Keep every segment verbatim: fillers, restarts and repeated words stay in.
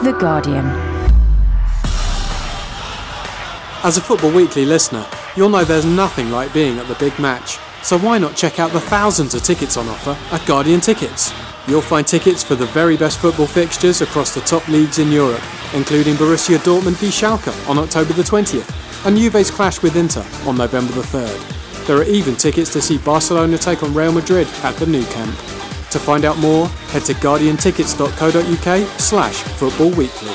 The Guardian. As a Football Weekly listener, you'll know there's nothing like being at the big match. So why not check out the thousands of tickets on offer at Guardian Tickets? You'll find tickets for the very best football fixtures across the top leagues in Europe, including Borussia Dortmund v Schalke on October the twentieth and Juve's clash with Inter on November the third. There are even tickets to see Barcelona take on Real Madrid at the Nou Camp. To find out more, head to guardian tickets dot co dot uk slash football weekly.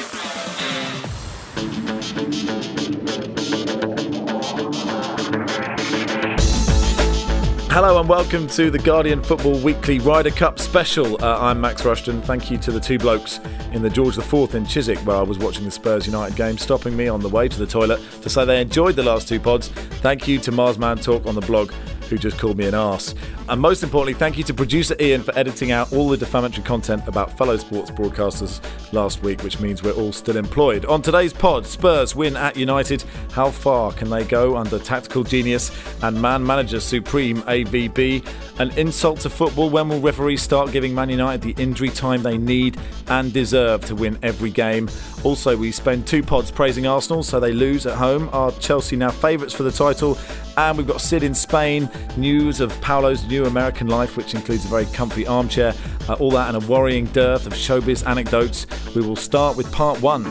Hello and welcome to the Guardian Football Weekly Ryder Cup special. Uh, I'm Max Rushton. Thank you to the two blokes in the George the Fourth in Chiswick where I was watching the Spurs United game, stopping me on the way to the toilet to say they enjoyed the last two pods. Thank you to Marsman Talk on the blog, who just called me an arse. And most importantly, thank you to producer Ian for editing out all the defamatory content about fellow sports broadcasters last week, which means we're all still employed. On today's pod, Spurs win at United. How far can they go under tactical genius and man manager supreme A V B? An insult to football. When will referees start giving Man United the injury time they need and deserve to win every game? Also, we spend two pods praising Arsenal, so they lose at home. Are Chelsea now favourites for the title? And we've got Sid in Spain, news of Paolo's new American life, which includes a very comfy armchair. Uh, all that and a worrying dearth of showbiz anecdotes. We will start with part one.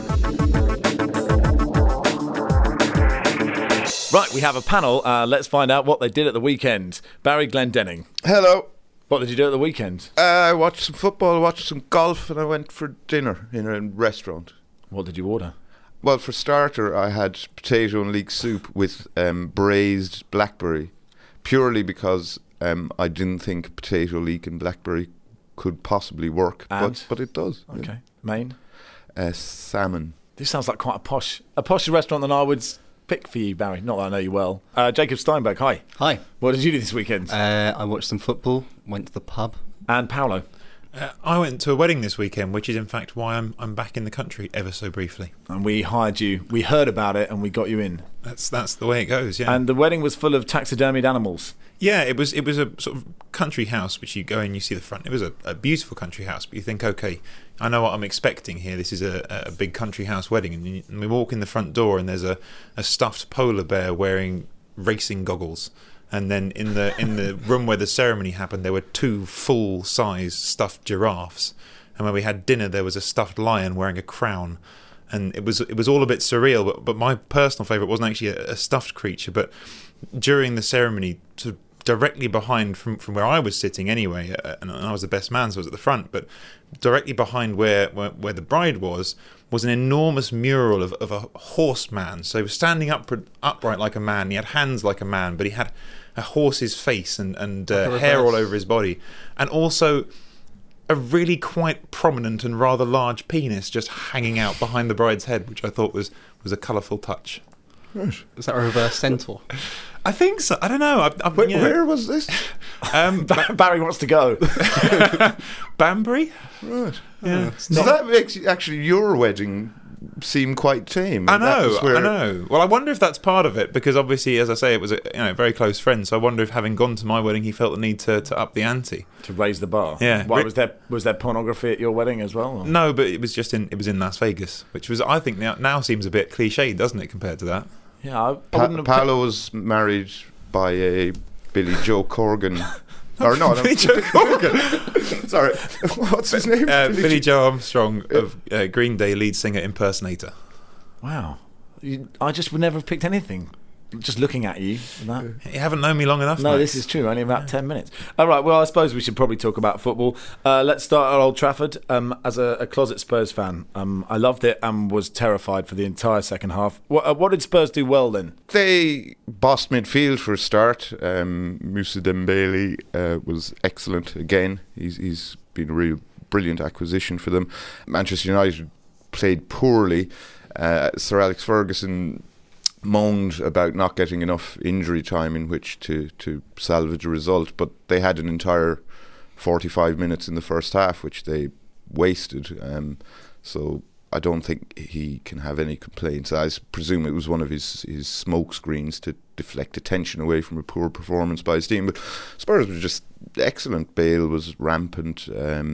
Right, we have a panel. Uh, let's find out what they did at the weekend. Barry Glendenning. Hello. What did you do at the weekend? Uh, I watched some football, watched some golf, and I went for dinner in a restaurant. What did you order? Well, for starter, I had potato and leek soup with um, braised blackberry, purely because um, I didn't think potato, leek and blackberry could possibly work, but, but it does. Okay. Yeah. Main? Uh, salmon. This sounds like quite a posh, a posher restaurant than I would pick for you, Barry. Not that I know you well. Uh, Jacob Steinberg, hi. Hi. What did you do this weekend? Uh, I watched some football, went to the pub. And Paolo? Uh, I went to a wedding this weekend, which is in fact why I'm I'm back in the country ever so briefly. And we hired you. We heard about it and we got you in. That's that's the way it goes, yeah. And the wedding was full of taxidermied animals. Yeah, it was it was a sort of country house, which you go in, you see the front. It was a, a beautiful country house, but you think, okay, I know what I'm expecting here. This is a, a big country house wedding, and, you, and we walk in the front door, and there's a, a stuffed polar bear wearing racing goggles. And then in the in the room where the ceremony happened, there were two full-size stuffed giraffes. And when we had dinner, there was a stuffed lion wearing a crown. And it was it was all a bit surreal. But, but my personal favourite wasn't actually a, a stuffed creature. But during the ceremony, sort of directly behind from, from where I was sitting anyway, uh, and I was the best man, so I was at the front, but directly behind where, where, where the bride was, was an enormous mural of, of a horseman. So he was standing up upright like a man. He had hands like a man, but he had a horse's face and, and uh, hair all over his body. And also a really quite prominent and rather large penis just hanging out behind the bride's head, which I thought was, was a colourful touch. Right. Is that a reverse centaur? I think so. I don't know. I, I, Where, yeah. where was this? Um, ba- Barry wants to go. Banbury? Right. Yeah. So that makes actually your wedding seem quite tame. I know, where... I know. Well, I wonder if that's part of it, because obviously, as I say, it was a you know, very close friend, so I wonder if having gone to my wedding, he felt the need to, to up the ante. To raise the bar? Yeah. Why, was there was there pornography at your wedding as well? Or? No, but it was just in it was in Las Vegas, which was, I think, now, now seems a bit cliched, doesn't it, compared to that? Yeah, I, I Pa- wouldn't have Paolo was married by a Billy Joe Corgan. Or no, no, Billy Joe Corgan. Sorry, what's his name? Uh, Billy Billy Jo- Joe Armstrong of uh, Green Day lead singer impersonator. Wow. You, I just would never have picked anything. Just looking at you. That. You haven't known me long enough, No, Max. this is true. Only about ten minutes. All right, well, I suppose we should probably talk about football. Uh, let's start at Old Trafford. Um, as a, a closet Spurs fan, um, I loved it and was terrified for the entire second half. What, uh, what did Spurs do well then? They bossed midfield for a start. Um, Moussa Dembele uh, was excellent again. He's, he's been a real brilliant acquisition for them. Manchester United played poorly. Uh, Sir Alex Ferguson moaned about not getting enough injury time in which to, to salvage a result, but they had an entire forty-five minutes in the first half, which they wasted. Um, so I don't think he can have any complaints. I presume it was one of his, his smoke screens to deflect attention away from a poor performance by his team. But Spurs were just excellent. Bale was rampant. Um,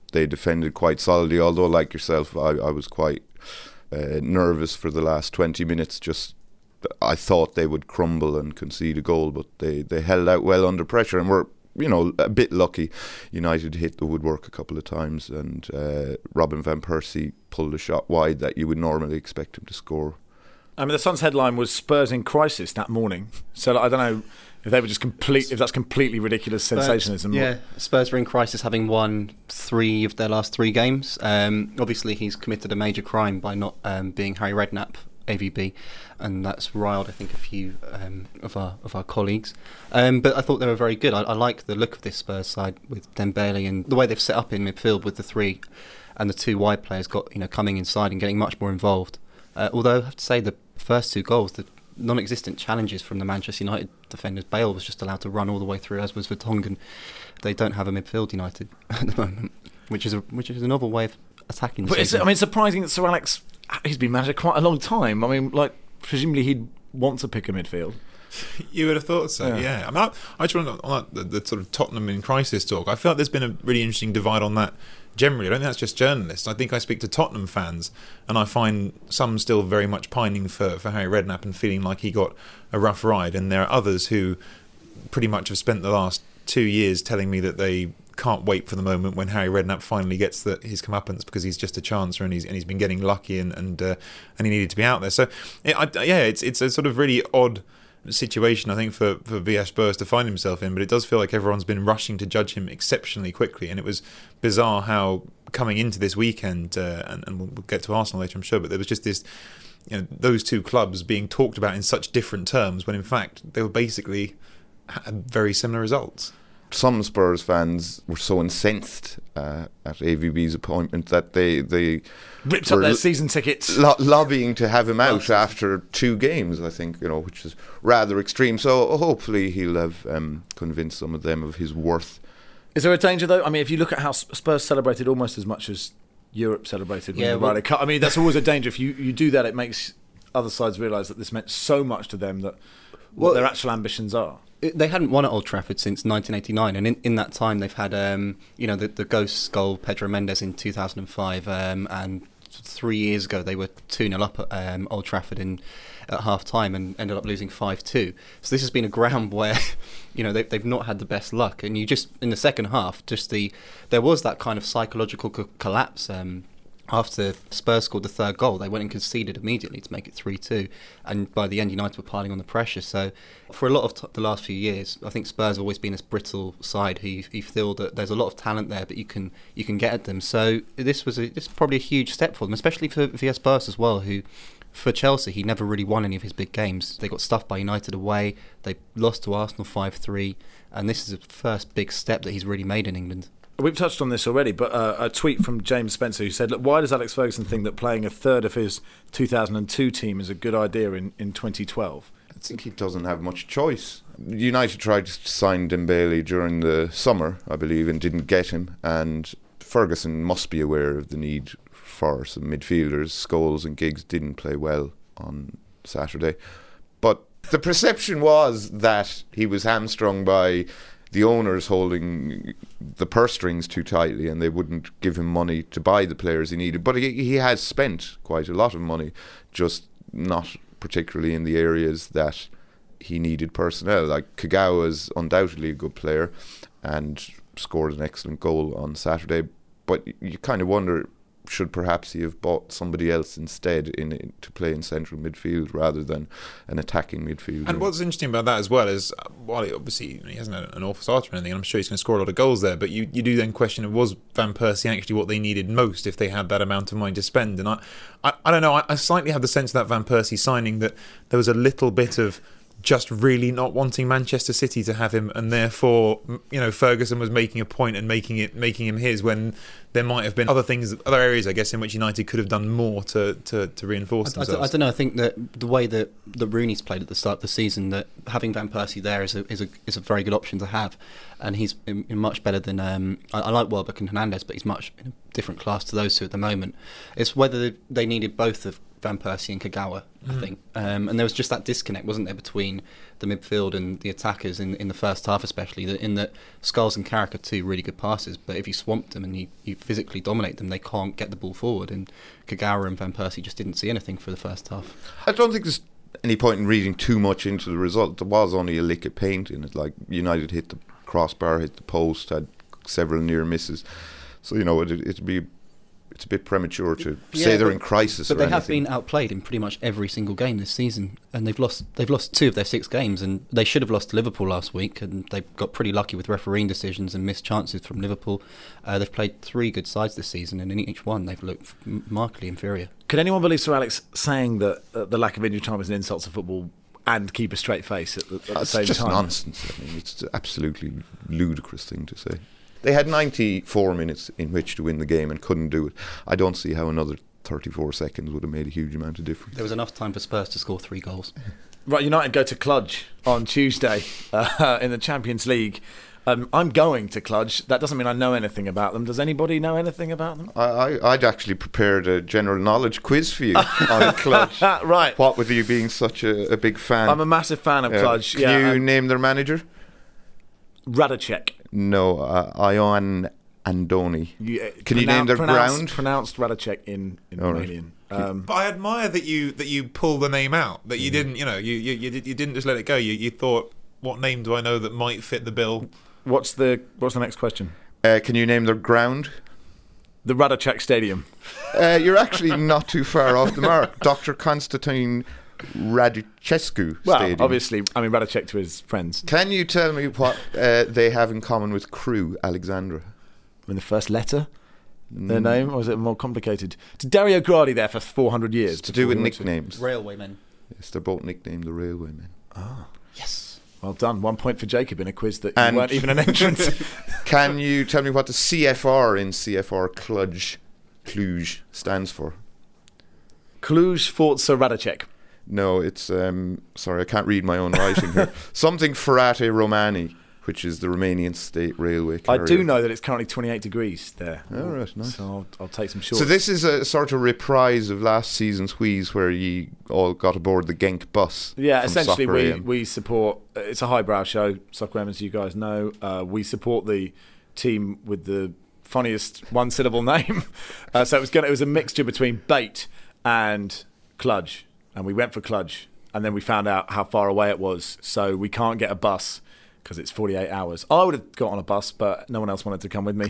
they defended quite solidly, although like yourself I, I was quite uh, nervous for the last twenty minutes. Just I thought they would crumble and concede a goal, but they, they held out well under pressure and were, you know, a bit lucky. United hit the woodwork a couple of times, and uh, Robin van Persie pulled a shot wide that you would normally expect him to score. I mean, the Sun's headline was Spurs in crisis that morning. So like, I don't know if they were just complete, if that's completely ridiculous sensationalism. Yeah, Spurs were in crisis, having won three of their last three games. Um, obviously, he's committed a major crime by not um, being Harry Redknapp, A V B, and that's riled, I think, a few um, of our of our colleagues. Um, but I thought they were very good. I, I like the look of this Spurs side with Dembele and the way they've set up in midfield with the three and the two wide players got you know coming inside and getting much more involved. Uh, although I have to say the first two goals, the non-existent challenges from the Manchester United defenders. Bale was just allowed to run all the way through, as was Vertonghen. They don't have a midfield United at the moment, which is a which is a novel way of attacking the But it's, season. I mean, it's surprising that Sir Alex, he's been manager quite a long time. I mean, like, presumably he'd want to pick a midfield. You would have thought so, yeah. yeah. I mean, I, I just want to, on that, the, the sort of Tottenham in crisis talk, I feel like there's been a really interesting divide on that generally. I don't think that's just journalists. I think I speak to Tottenham fans, and I find some still very much pining for, for Harry Redknapp and feeling like he got a rough ride, and there are others who pretty much have spent the last two years telling me that they can't wait for the moment when Harry Redknapp finally gets the, his comeuppance, because he's just a chancer and he's and he's been getting lucky and and, uh, and he needed to be out there. So it, I, yeah, it's it's a sort of really odd situation, I think, for, for V S Spurs to find himself in, but it does feel like everyone's been rushing to judge him exceptionally quickly, and it was bizarre how coming into this weekend, uh, and, and we'll get to Arsenal later I'm sure, but there was just this, you know, those two clubs being talked about in such different terms when in fact they were basically had very similar results. Some Spurs fans were so incensed uh, at A V B's appointment that they they ripped up their season tickets, lo- lobbying to have him out after two games. I think, you know, which is rather extreme. So hopefully he'll have um, convinced some of them of his worth. Is there a danger though? I mean, if you look at how Spurs celebrated almost as much as Europe celebrated when Yeah, the well- Ryder Cup, I mean, that's always a danger. If you, you do that, it makes other sides realise that this meant so much to them that what Well, their actual ambitions are. It- They hadn't won at Old Trafford since nineteen eighty-nine, and in, in that time they've had, um, you know, the, the ghost goal, Pedro Mendes in two thousand five, um, and three years ago they were two nil up at um, Old Trafford in at half time and ended up losing five two. So this has been a ground where, you know, they, they've not had the best luck, and you just in the second half, just the there was that kind of psychological co- collapse. Um, After Spurs scored the third goal, they went and conceded immediately to make it three two. And by the end, United were piling on the pressure. So for a lot of t- the last few years, I think Spurs have always been this brittle side who you, you feel that there's a lot of talent there, but you can you can get at them. So this was a, this is probably a huge step for them, especially for V S Spurs as well, who, for Chelsea, he never really won any of his big games. They got stuffed by United away. They lost to Arsenal five three. And this is the first big step that he's really made in England. We've touched on this already, but uh, a tweet from James Spencer who said, look, why does Alex Ferguson think that playing a third of his two thousand two team is a good idea in, in twenty twelve? I think he doesn't have much choice. United tried to sign Dembele during the summer, I believe, and didn't get him. And Ferguson must be aware of the need for some midfielders. Scholes and Giggs didn't play well on Saturday. But the perception was that he was hamstrung by the owners holding the purse strings too tightly and they wouldn't give him money to buy the players he needed. But he, he has spent quite a lot of money, just not particularly in the areas that he needed personnel. Like Kagawa is undoubtedly a good player and scored an excellent goal on Saturday, but you kind of wonder, should perhaps he have bought somebody else instead in, in to play in central midfield rather than an attacking midfielder? And what's interesting about that as well is, uh, while he obviously he hasn't had an awful start or anything, and I'm sure he's going to score a lot of goals there, but you, you do then question, was Van Persie actually what they needed most if they had that amount of money to spend? And I, I, I don't know, I, I slightly have the sense of that Van Persie signing that there was a little bit of just really not wanting Manchester City to have him, and therefore, you know, Ferguson was making a point and making it making him his, when there might have been other things, other areas, I guess, in which United could have done more to, to, to reinforce I, I, themselves. don't, I don't know. I think that the way that the Rooney's played at the start of the season, that having Van Persie there is a is a is a very good option to have, and he's in, in much better than um, I, I like Welbeck and Hernandez, but he's much in a different class to those two at the moment. It's whether they needed both of Van Persie and Kagawa, Mm. I think. Um, and there was just that disconnect, wasn't there, between the midfield and the attackers in in the first half, especially, that in that Scholes and Carrick are two really good passers, but if you swamp them and you, you physically dominate them, they can't get the ball forward. And Kagawa and Van Persie just didn't see anything for the first half. I don't think there's any point in reading too much into the result. There was only a lick of paint in it. Like, United hit the crossbar, hit the post, had several near misses. So, you know, it, it'd be it's a bit premature to Yeah, say they're but- in crisis. But or they anything. have been outplayed in pretty much every single game this season, and they've lost they've lost two of their six games, and they should have lost to Liverpool last week, and they got pretty lucky with refereeing decisions and missed chances from Liverpool. Uh, they've played three good sides this season, and in each one they've looked m- markedly inferior. Could anyone believe Sir Alex saying that uh, the lack of injury time is an insult to football and keep a straight face at the, at the That's same just time? nonsense. I mean, it's an absolutely ludicrous thing to say. They had ninety-four minutes in which to win the game and couldn't do it. I don't see how another thirty-four seconds would have made a huge amount of difference. There was enough time for Spurs to score three goals. Right, United go to Cluj on Tuesday uh, in the Champions League. Um, I'm going to Cluj. That doesn't mean I know anything about them. Does anybody know anything about them? I, I, I'd actually prepared a general knowledge quiz for you on a Cluj. Right. What with you being such a, a big fan? I'm a massive fan of Uh, Cluj. Can Yeah, you um, name their manager? Radacek. No, uh, Ion Andoni. You, uh, Can you name their pronounced, ground? Pronounced Radacek in, in All right. Romanian. Um, But I admire that you that you pull the name out. That you didn't, you know, you you you, did, you didn't just let it go. You you thought, what name do I know that might fit the bill? what's the What's the next question? Uh, can you name their ground? The Radacek Stadium. Uh, you're actually not too far off the mark. Doctor Constantine Radicescu Well, Stadium. obviously, I mean Radacek to his friends. Can you tell me what uh, they have in common with Crewe, Alexandra? In the first letter, their Mm. name, or is it more complicated? Did Dario Gradi there for four hundred years? It's to do before with he went to- nicknames. Railwaymen. Yes, they're both nicknamed the Railwaymen. Yes. Well done. One point for Jacob in a quiz that And- you weren't even an entrant. Can you tell me what the C F R in C F R Cluj, Cluj stands for? Cluj Forza Radacek. No, it's um, sorry, I can't read my own writing here. Something Ferrate Romani, which is the Romanian state railway I carrier. do know that it's currently twenty-eight degrees there. Oh, right, nice. So I'll, I'll take some shorts. So this is a sort of reprise of last season's wheeze, where you all got aboard the Genk bus. Yeah, from essentially Soccer we, A M. we support, uh, it's a highbrow show, Soccer A M, as you guys know. Uh, we support the team with the funniest one-syllable name. Uh, so it was gonna, it was a mixture between Bait and Cluj. And we went for Cluj. And then we found out how far away it was. So we can't get a bus because it's forty-eight hours. I would have got on a bus, but no one else wanted to come with me.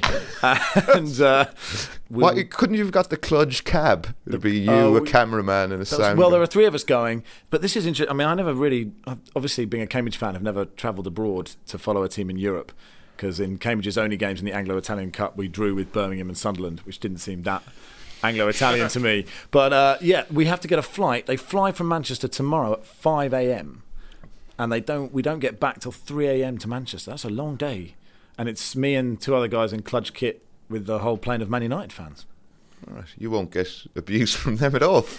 and uh, we, Why couldn't you have got the Cluj cab? It'd be you, Oh, a we- cameraman, and a That's- sound. well, guy. there are three of us going, but this is interesting. I mean, I never really, I've- obviously being a Cambridge fan, I've never travelled abroad to follow a team in Europe, because in Cambridge's only games in the Anglo-Italian Cup, we drew with Birmingham and Sunderland, which didn't seem that Anglo-Italian to me. But uh, yeah, we have to get a flight. They fly from Manchester tomorrow at five a.m. and they don't. We don't get back till three a.m. to Manchester. That's a long day, and it's me and two other guys in Cluj kit with the whole plane of Man United fans. All right, you won't get abuse from them at all.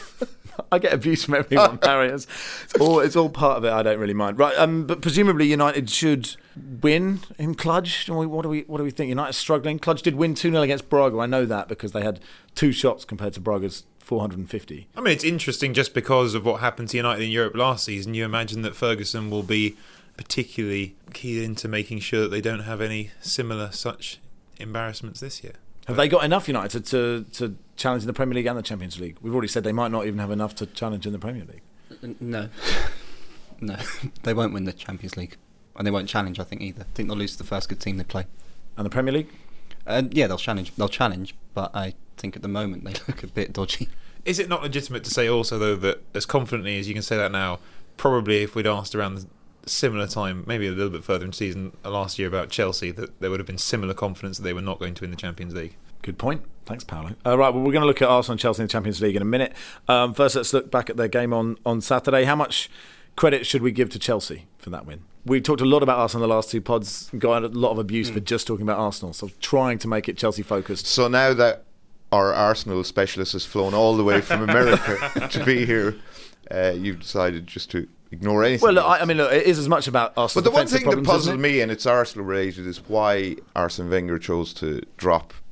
I get abuse from everyone, Harry. It's, it's all it's all part of it. I don't really mind. Right, um, but presumably United should win in Cluj. What do we What do we think? United struggling. Cluj did win two nil against Braga. I know that because they had two shots compared to Braga's four hundred fifty. I mean, it's interesting just because of what happened to United in Europe last season. You imagine that Ferguson will be particularly keyed into making sure that they don't have any similar such embarrassments this year. Have they got enough United to, to, to challenge in the Premier League and the Champions League? We've already said they might not even have enough to challenge in the Premier League. N- No. No. They won't win the Champions League. And they won't challenge, I think, either. I think they'll lose to the first good team they play. And the Premier League? Uh, yeah, they'll challenge. They'll challenge, but I think at the moment they look a bit dodgy. Is it not legitimate to say also, though, that as confidently as you can say that now, probably if we'd asked around the similar time, maybe a little bit further in season last year about Chelsea, that there would have been similar confidence that they were not going to win the Champions League? Good point. Thanks, Paolo. Uh, right, well, we're going to look at Arsenal and Chelsea in the Champions League in a minute. Um, first, let's look back at their game on, on Saturday. How much credit should we give to Chelsea for that win? We've talked a lot about Arsenal in the last two pods, got a lot of abuse mm. for just talking about Arsenal, so trying to make it Chelsea-focused. So now that our Arsenal specialist has flown all the way from America to be here, uh, you've decided just to ignore anything. Well, look, I, I mean, look, it is as much about Arsenal. But the one thing that problems, puzzled me, and it's Arsenal related, is why Arsene Wenger chose to drop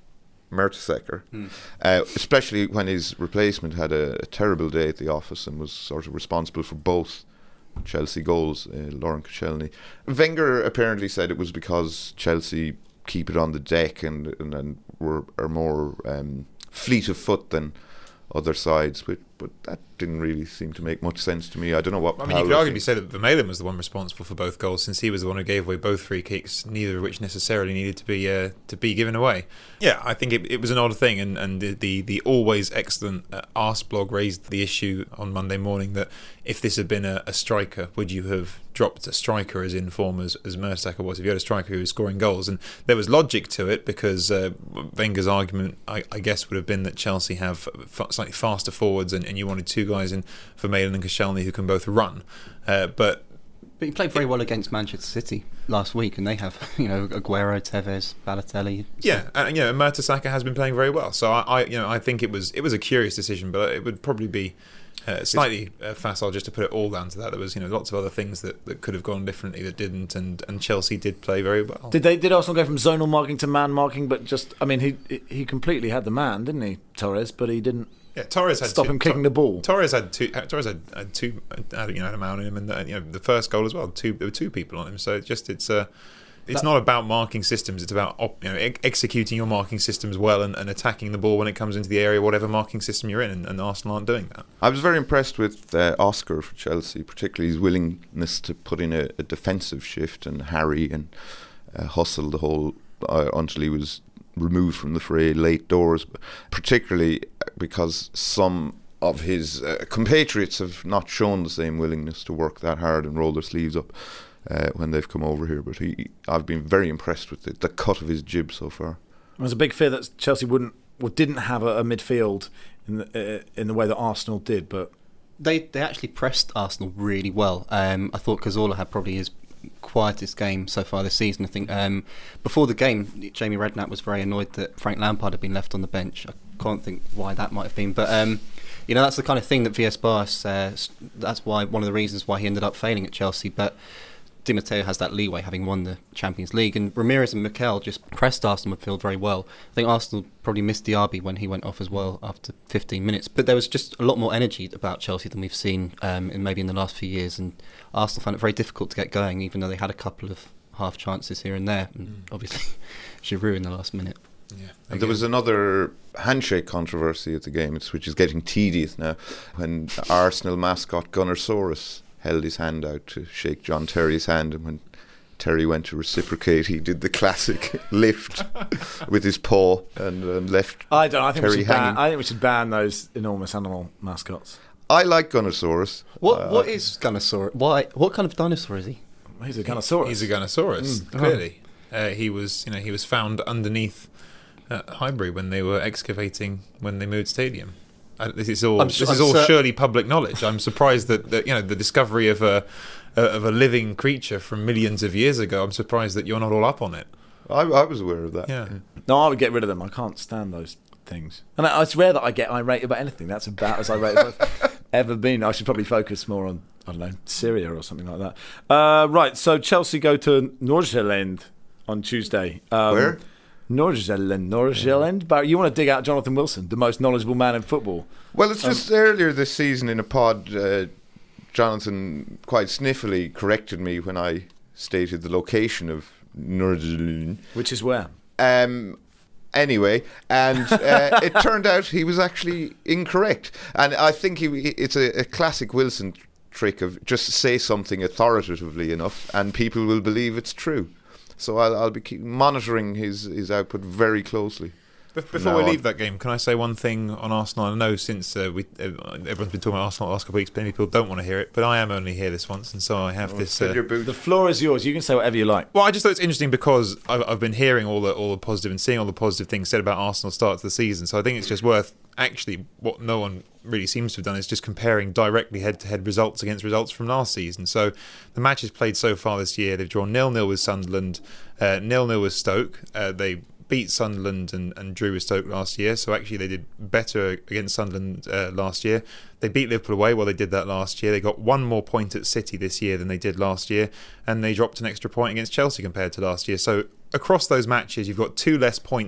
Mertesacker, Mm. uh, especially when his replacement had a, a terrible day at the office and was sort of responsible for both Chelsea goals, uh, Lauren Koscielny. Wenger apparently said it was because Chelsea keep it on the deck and and, and were are more um, fleet of foot than other sides, but but that didn't really seem to make much sense to me. I don't know what. I mean, you could Paolo arguably thinks. say that Vermaelen was the one responsible for both goals, since he was the one who gave away both free kicks, neither of which necessarily needed to be uh, to be given away. Yeah, I think it, it was an odd thing, and, and the, the the always excellent uh, Arse blog raised the issue on Monday morning that if this had been a, a striker, would you have dropped a striker as in form as, as Mertesacker was if you had a striker who was scoring goals? And there was logic to it, because uh, Wenger's argument, I, I guess, would have been that Chelsea have f- slightly faster forwards, and, and you wanted two guys in Vermaelen and Koscielny who can both run. Uh, but But he played very well against Manchester City last week, and they have, you know, Aguero, Tevez, Balotelli. yeah, and you know, Mertesacker has been playing very well. So I, I, you know, I think it was it was a curious decision, but it would probably be uh, slightly uh, facile just to put it all down to that. There was, you know, lots of other things that, that could have gone differently that didn't, and, and Chelsea did play very well. Did they? Did Arsenal go from zonal marking to man marking? But just, I mean, he he completely had the man, didn't he, Torres? But he didn't. Yeah, Torres had Stop two, him kicking Tor- the ball. Torres had two. Torres had, had two. Had, you know, had a man on him, and uh, you know, the first goal as well. Two, there were two people on him. So it's just it's uh, it's That- not about marking systems. It's about op, you know ex- executing your marking systems well and, and attacking the ball when it comes into the area, whatever marking system you're in. And, and Arsenal aren't doing that. I was very impressed with uh, Oscar for Chelsea, particularly his willingness to put in a, a defensive shift and harry and uh, hustle the whole uh, until he was removed from the fray late doors, particularly because some of his uh, compatriots have not shown the same willingness to work that hard and roll their sleeves up uh, when they've come over here. But he, I've been very impressed with the, the cut of his jib so far. There was a big fear that Chelsea wouldn't, well, didn't have a, a midfield in the, uh, in the way that Arsenal did, but They they actually pressed Arsenal really well. Um, I thought Cazorla had probably his quietest game so far this season. I think um, before the game, Jamie Redknapp was very annoyed that Frank Lampard had been left on the bench. I can't think why that might have been, but um, you know, that's the kind of thing that V S Boas, uh, that's why one of the reasons why he ended up failing at Chelsea. But Di Matteo has that leeway, having won the Champions League, and Ramirez and Mikel just pressed Arsenal midfield very well. I think Arsenal probably missed Diaby when he went off as well after fifteen minutes, but there was just a lot more energy about Chelsea than we've seen um, in maybe in the last few years, and Arsenal found it very difficult to get going, even though they had a couple of half chances here and there, and Mm. obviously Giroud in the last minute. Yeah, And there was another handshake controversy at the game, it's- which is getting tedious now, when Arsenal mascot Gunnersaurus held his hand out to shake John Terry's hand, and when Terry went to reciprocate, he did the classic lift with his paw and, and left I don't know, I think, we Terry should ban, hanging. I think we should ban those enormous animal mascots. I like Gunnersaurus. What Uh, what is Gunnersaurus? Why? What kind of dinosaur is he? He's a Gunnersaurus. He's a Gunnersaurus. Mm. Clearly, uh, he was. You know, he was found underneath uh, Highbury when they were excavating when they moved stadium. Uh, this is all. I'm This su- is I'm all cer- surely public knowledge. I'm surprised that, that you know the discovery of a uh, of a living creature from millions of years ago. I'm surprised that you're not all up on it. I, I was aware of that. Yeah. No, I would get rid of them. I can't stand those things. And I, it's rare that I get irate about anything. That's about as irate as I've ever been. I should probably focus more on, I don't know, Syria or something like that. Uh, right, so Chelsea go to Nordsjælland on Tuesday. Um, Where? Nordsjælland. Nordsjælland. Barry, you want to dig out Jonathan Wilson, the most knowledgeable man in football. Well, it's Um, just earlier this season in a pod, uh, Jonathan quite sniffily corrected me when I stated the location of Nordsjælland. Which is where? Um, anyway, and uh, it turned out he was actually incorrect. And I think he, it's a, a classic Wilson trick of just say something authoritatively enough and people will believe it's true. So I'll, I'll be keep monitoring his, his output very closely. Bef- Before now we on. leave that game, can I say one thing on Arsenal? I know since uh, we uh, everyone's been talking about Arsenal the last couple of weeks, many people don't want to hear it, but I am only here this once, and so I have this. Fill Uh, your boot. The floor is yours. You can say whatever you like. Well, I just thought it's interesting because I've, I've been hearing all the all the positive and seeing all the positive things said about Arsenal's start to the season. So I think it's just worth actually what no one really seems to have done is just comparing directly head-to-head results against results from last season. So the matches played so far this year, they've drawn nil-nil with Sunderland, uh, nil-nil with Stoke. Uh, they beat Sunderland and, and drew with Stoke last year, so actually they did better against Sunderland uh, last year. They beat Liverpool away, well they did that last year. They got one more point at City this year than they did last year, and they dropped an extra point against Chelsea compared to last year. So across those matches you've got two less points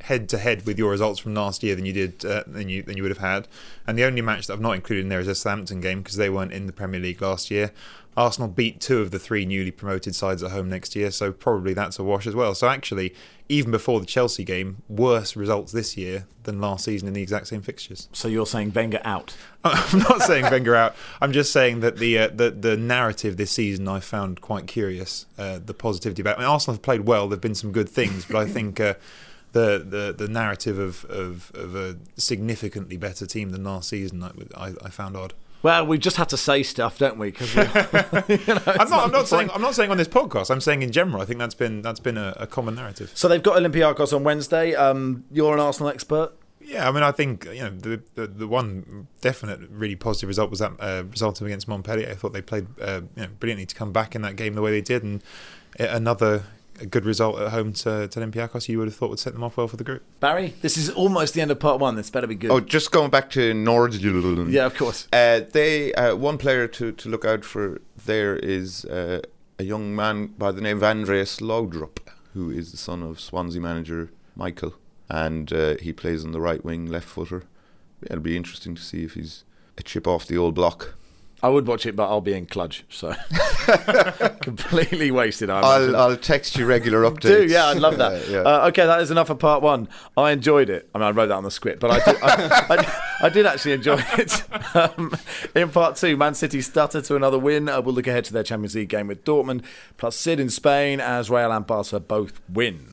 head to head with your results from last year than you did uh, than you than you would have had. And the only match that I've not included in there is a Southampton game because they weren't in the Premier League last year. Arsenal beat two of the three newly promoted sides at home next year, so probably that's a wash as well. So actually, even before the Chelsea game, worse results this year than last season in the exact same fixtures. So you're saying Wenger out? I'm not saying Wenger out. I'm just saying that the uh, the, the narrative this season I found quite curious. Uh, the positivity about. I mean, Arsenal have played well. There've been some good things, but I think. Uh, The, the the narrative of, of, of a significantly better team than last season, I, I, I found odd. Well, we just have to say stuff, don't we? Because you know, I'm not. I'm not saying. I'm not saying on this podcast. I'm saying in general. I think that's been that's been a, a common narrative. So they've got Olympiacos on Wednesday. Um, you're an Arsenal expert. Yeah, I mean, I think you know the the, the one definite really positive result was that uh, result against Montpellier. I thought they played uh, you know, brilliantly to come back in that game the way they did, and another. A good result at home to, to Olympiacos, you would have thought would set them off well for the group. Barry, this is almost the end of part one. This better be good. Oh, just going back to Nordjylland. Yeah, of course. Uh, they uh, one player to, to look out for there is uh, a young man by the name of Andreas Laudrup, who is the son of Swansea manager Michael, and uh, he plays on the right wing, left footer. Yeah, it'll be interesting to see if he's a chip off the old block. I would watch it, but I'll be in Cluj, so completely wasted. I I'll, I'll text you regular updates. Do, yeah, I'd love that. yeah. uh, okay, that is enough for part one. I enjoyed it. I mean, I wrote that on the script, but I did, I, I, I did actually enjoy it. Um, in part two, Man City stutter to another win. Uh, we'll look ahead to their Champions League game with Dortmund, plus Sid in Spain as Real and Barca both win.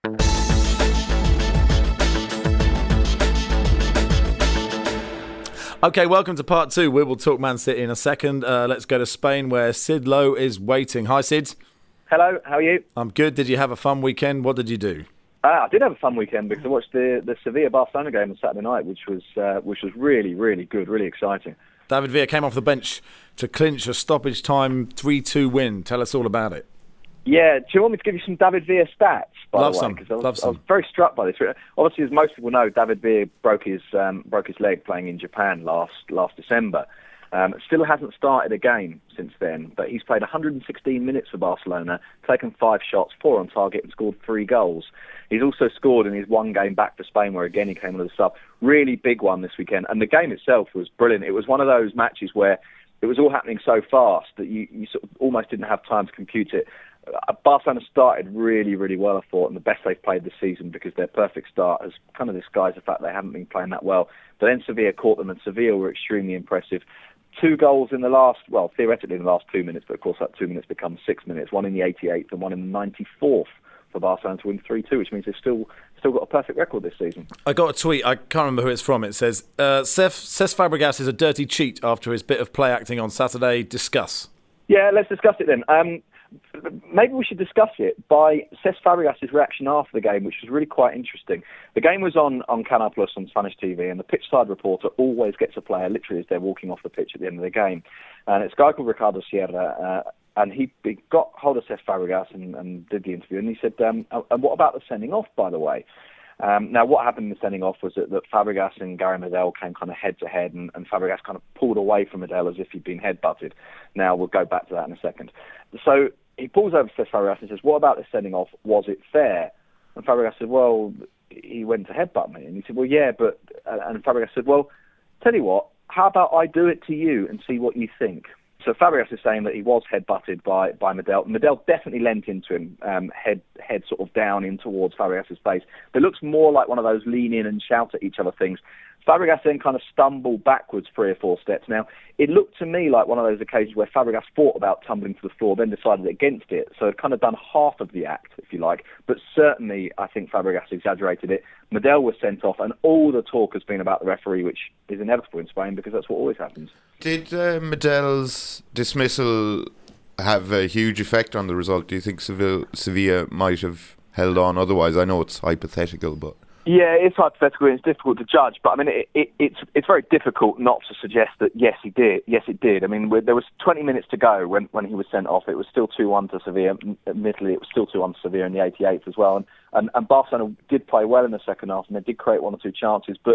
Okay, welcome to part two. We will talk Man City in a second. Uh, let's go to Spain where Sid Lowe is waiting. Hi, Sid. Hello, how are you? I'm good. Did you have a fun weekend? What did you do? Uh, I did have a fun weekend because I watched the, the Sevilla-Barcelona game on Saturday night, which was uh, which was really, really good, really exciting. David Villa came off the bench to clinch a stoppage time three two win. Tell us all about it. Yeah, do you want me to give you some David Villa stats, by Love the way? some. Because I was, Love some. I was very struck by this. Obviously, as most people know, David Villa broke his um, broke his leg playing in Japan last last December. Um, still hasn't started a game since then, but he's played one hundred sixteen minutes for Barcelona, taken five shots, four on target, and scored three goals. He's also scored in his one game back for Spain, where again he came on as a sub. Really big one this weekend, and the game itself was brilliant. It was one of those matches where it was all happening so fast that you, you sort of almost didn't have time to compute it. Barcelona started really, really well, I thought, and the best they've played this season because their perfect start has kind of disguised the fact they haven't been playing that well. But then Sevilla caught them, and Sevilla were extremely impressive. Two goals in the last, well, theoretically in the last two minutes, but of course that two minutes becomes six minutes, one in the eighty-eighth and one in the ninety-fourth for Barcelona to win three two, which means they've still still got a perfect record this season. I got a tweet, I can't remember who it's from. It says, uh, Cesc Fabregas is a dirty cheat after his bit of play acting on Saturday. Discuss. Yeah, let's discuss it then. Um, maybe we should discuss it by Cesc Fabregas' reaction after the game, which was really quite interesting. The game was on, on Canal Plus on Spanish T V, and the pitchside reporter always gets a player literally as they're walking off the pitch at the end of the game. And it's a guy called Ricardo Sierra, uh, and he, he got hold of Cesc Fabregas and, and did the interview, and he said, um, and what about the sending off, by the way? Um, now, what happened in the sending off was that, that Fabregas and Gary Medel came kind of head-to-head, and, and Fabregas kind of pulled away from Medel as if he'd been head-butted. Now, we'll go back to that in a second. So he pulls over to Cesc Fabregas and says, what about the sending off? Was it fair? And Fabregas said, well, he went to headbutt me. And he said, well, yeah, but... And Fabregas said, well, tell you what, how about I do it to you and see what you think? So Fabregas is saying that he was head-butted by, by Medel. Medel definitely leant into him, um, head head sort of down in towards Fabregas' face. But it looks more like one of those lean in and shout at each other things. Fabregas then kind of stumbled backwards three or four steps. Now, it looked to me like one of those occasions where Fabregas thought about tumbling to the floor, then decided against it. So it kind of done half of the act, if you like. But certainly, I think Fabregas exaggerated it. Medel was sent off, and all the talk has been about the referee, which is inevitable in Spain because that's what always happens. Did uh, Medel's dismissal have a huge effect on the result? Do you think Seville, Sevilla might have held on otherwise? I know it's hypothetical, but... Yeah, it's hypothetical and it's difficult to judge, but I mean, it, it, it's it's very difficult not to suggest that yes, he did. Yes, it did. I mean, there was twenty minutes to go when, when he was sent off. It was still two one to Sevilla. Admittedly, it was still two one to Sevilla in the eighty-eighth as well. And, and, and Barcelona did play well in the second half, and they did create one or two chances. But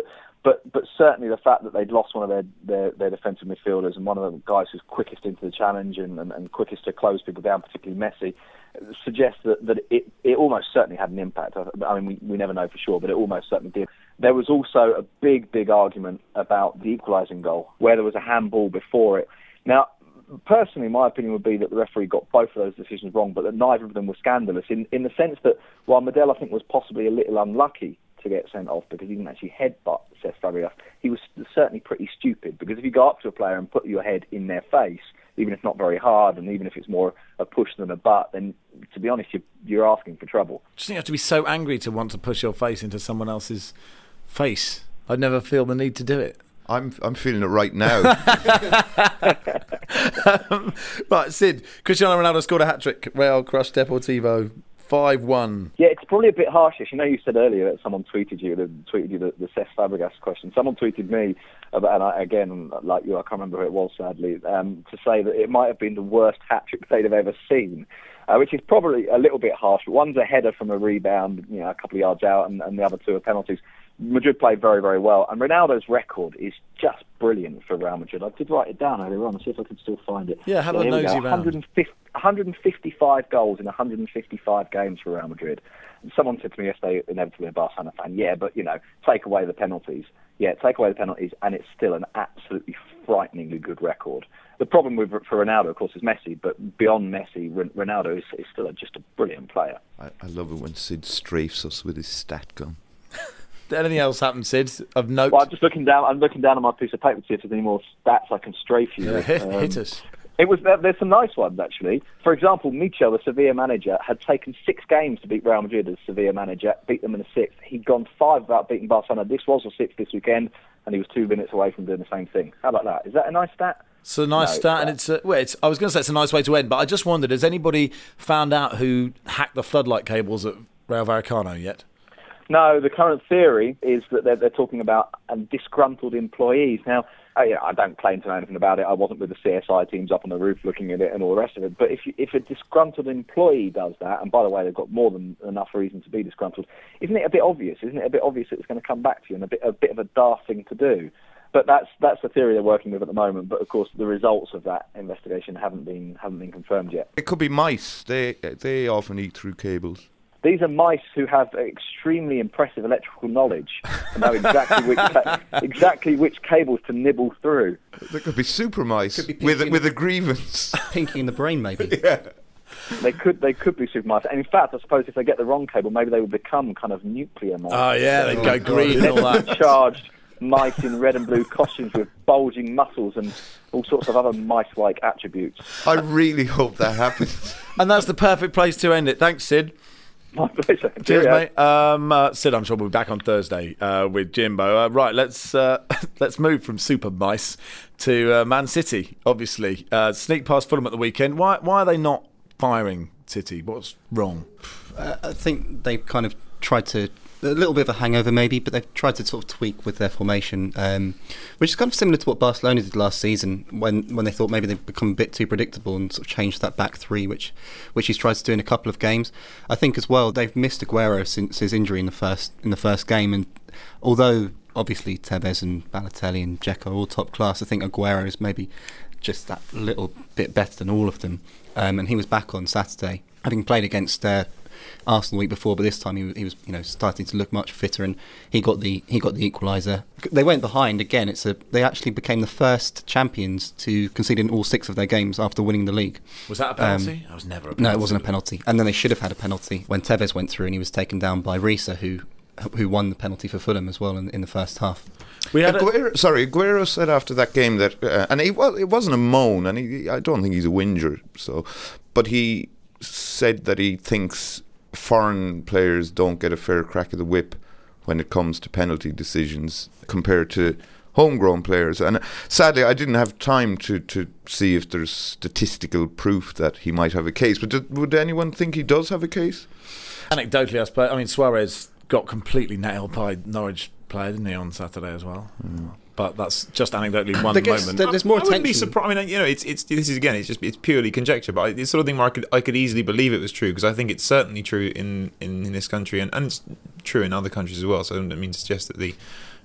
But but certainly the fact that they'd lost one of their, their, their defensive midfielders and one of the guys who's quickest into the challenge and, and, and quickest to close people down, particularly Messi, suggests that, that it, it almost certainly had an impact. I mean, we, we never know for sure, but it almost certainly did. There was also a big, big argument about the equalising goal, where there was a handball before it. Now, personally, my opinion would be that the referee got both of those decisions wrong, but that neither of them were scandalous, in, in the sense that while Medel, I think, was possibly a little unlucky to get sent off because he didn't actually headbutt Cesc Fabregas, he was certainly pretty stupid, because if you go up to a player and put your head in their face, even if not very hard, and even if it's more a push than a butt, then, to be honest, you're, you're asking for trouble. Just think you have to be so angry to want to push your face into someone else's face. I'd never feel the need to do it. I'm I'm feeling it right now. um, right, Sid, Cristiano Ronaldo scored a hat-trick. Real crushed Deportivo five one. Yeah, it's probably a bit harsh. You know, you said earlier that someone tweeted you, the, tweeted you the, the Cesc Fabregas question. Someone tweeted me, about, and I, again, like you, I can't remember who it was, sadly, um, to say that it might have been the worst hat-trick they'd have ever seen, uh, which is probably a little bit harsh. One's a header from a rebound, you know, a couple of yards out, and, and the other two are penalties. Madrid played very, very well, and Ronaldo's record is just brilliant for Real Madrid. I did write it down earlier on, see if I could still find it. Yeah, have so a nosy round. one hundred fifty-five goals in one hundred fifty-five games for Real Madrid. And someone said to me yesterday, inevitably a Barcelona fan, yeah, but, you know, take away the penalties. Yeah, take away the penalties, and it's still an absolutely frighteningly good record. The problem with for Ronaldo, of course, is Messi, but beyond Messi, Ronaldo is, is still a, just a brilliant player. I, I love it when Sid strafes us with his stat gun. Anything else happened, Sid, of note? Well, I'm just looking down. I'm looking down at my piece of paper to see if there's any more stats I can strafe you. Yeah, with. hit, Um, hit us. It was there's some nice ones actually. For example, Michel, the Sevilla manager, had taken six games to beat Real Madrid as Sevilla manager, beat them in the sixth. He'd gone five without beating Barcelona. This was the sixth this weekend, and he was two minutes away from doing the same thing. How about that? Is that a nice stat? It's a nice No, stat, it's and it's, a, well, it's. I was going to say it's a nice way to end, but I just wondered: has anybody found out who hacked the floodlight cables at Rayo Vallecano yet? No, the current theory is that they're, they're talking about um, disgruntled employees. Now, I, you know, I don't claim to know anything about it. I wasn't with the C S I teams up on the roof looking at it and all the rest of it. But if you, if a disgruntled employee does that, and by the way, they've got more than enough reason to be disgruntled, isn't it a bit obvious? Isn't it a bit obvious that it's going to come back to you and a bit a bit of a daft thing to do? But that's that's the theory they're working with at the moment. But of course, the results of that investigation haven't been haven't been confirmed yet. It could be mice. They they often eat through cables. These are mice who have extremely impressive electrical knowledge and know exactly which ca- exactly which cables to nibble through. They could be super mice Could be with pinky with in- a grievance. Pinky in the brain, maybe. Yeah. They could they could be super mice. And in fact, I suppose if they get the wrong cable, maybe they would become kind of nuclear mice. Oh yeah, they'd go green and all that. Charged mice in red and blue costumes with bulging muscles and all sorts of other mice-like attributes. I really hope that happens. And that's the perfect place to end it. Thanks, Sid. My pleasure. Cheers, Cheerio. mate. Um, uh, Sid, I'm sure we'll be back on Thursday uh, with Jimbo. Uh, right, let's uh, let's move from super mice to uh, Man City. Obviously, uh, sneak past Fulham at the weekend. Why why are they not firing City? What's wrong? Uh, I think they've kind of tried to, a little bit of a hangover maybe, but they've tried to sort of tweak with their formation, um, which is kind of similar to what Barcelona did last season when, when they thought maybe they'd become a bit too predictable and sort of changed that back three, which which he's tried to do in a couple of games. I think as well they've missed Aguero since his injury in the first in the first game, and although obviously Tevez and Balotelli and Dzeko are all top class, I think Aguero is maybe just that little bit better than all of them, um, and he was back on Saturday, having played against Uh, Arsenal the week before, but this time he, he was, you know, starting to look much fitter, and he got the he got the equaliser. They went behind again. It's a they actually became the first champions to concede in all six of their games after winning the league. Was that a penalty? Um, that was never a penalty. No, it wasn't a penalty. And then they should have had a penalty when Tevez went through and he was taken down by Risa, who who won the penalty for Fulham as well in, in the first half. We had a, Aguero, sorry, Aguero said after that game that, uh, and he, well, it wasn't a moan, and he, I don't think he's a whinger, so, but he said that he thinks foreign players don't get a fair crack of the whip when it comes to penalty decisions compared to homegrown players. And sadly, I didn't have time to, to see if there's statistical proof that he might have a case. But did, would anyone think he does have a case? anecdotally, I suppose. I mean, Suarez got completely nailed by Norwich player, didn't he, on Saturday as well? Mm. But that's just anecdotally one guess moment. there- There's more I wouldn't be attention. surprised. I mean, you know, it's it's this is again, it's just it's purely conjecture, but it's the sort of thing where I could I could easily believe it was true, because I think it's certainly true in, in, in this country, and, and it's true in other countries as well. So I don't mean to suggest that the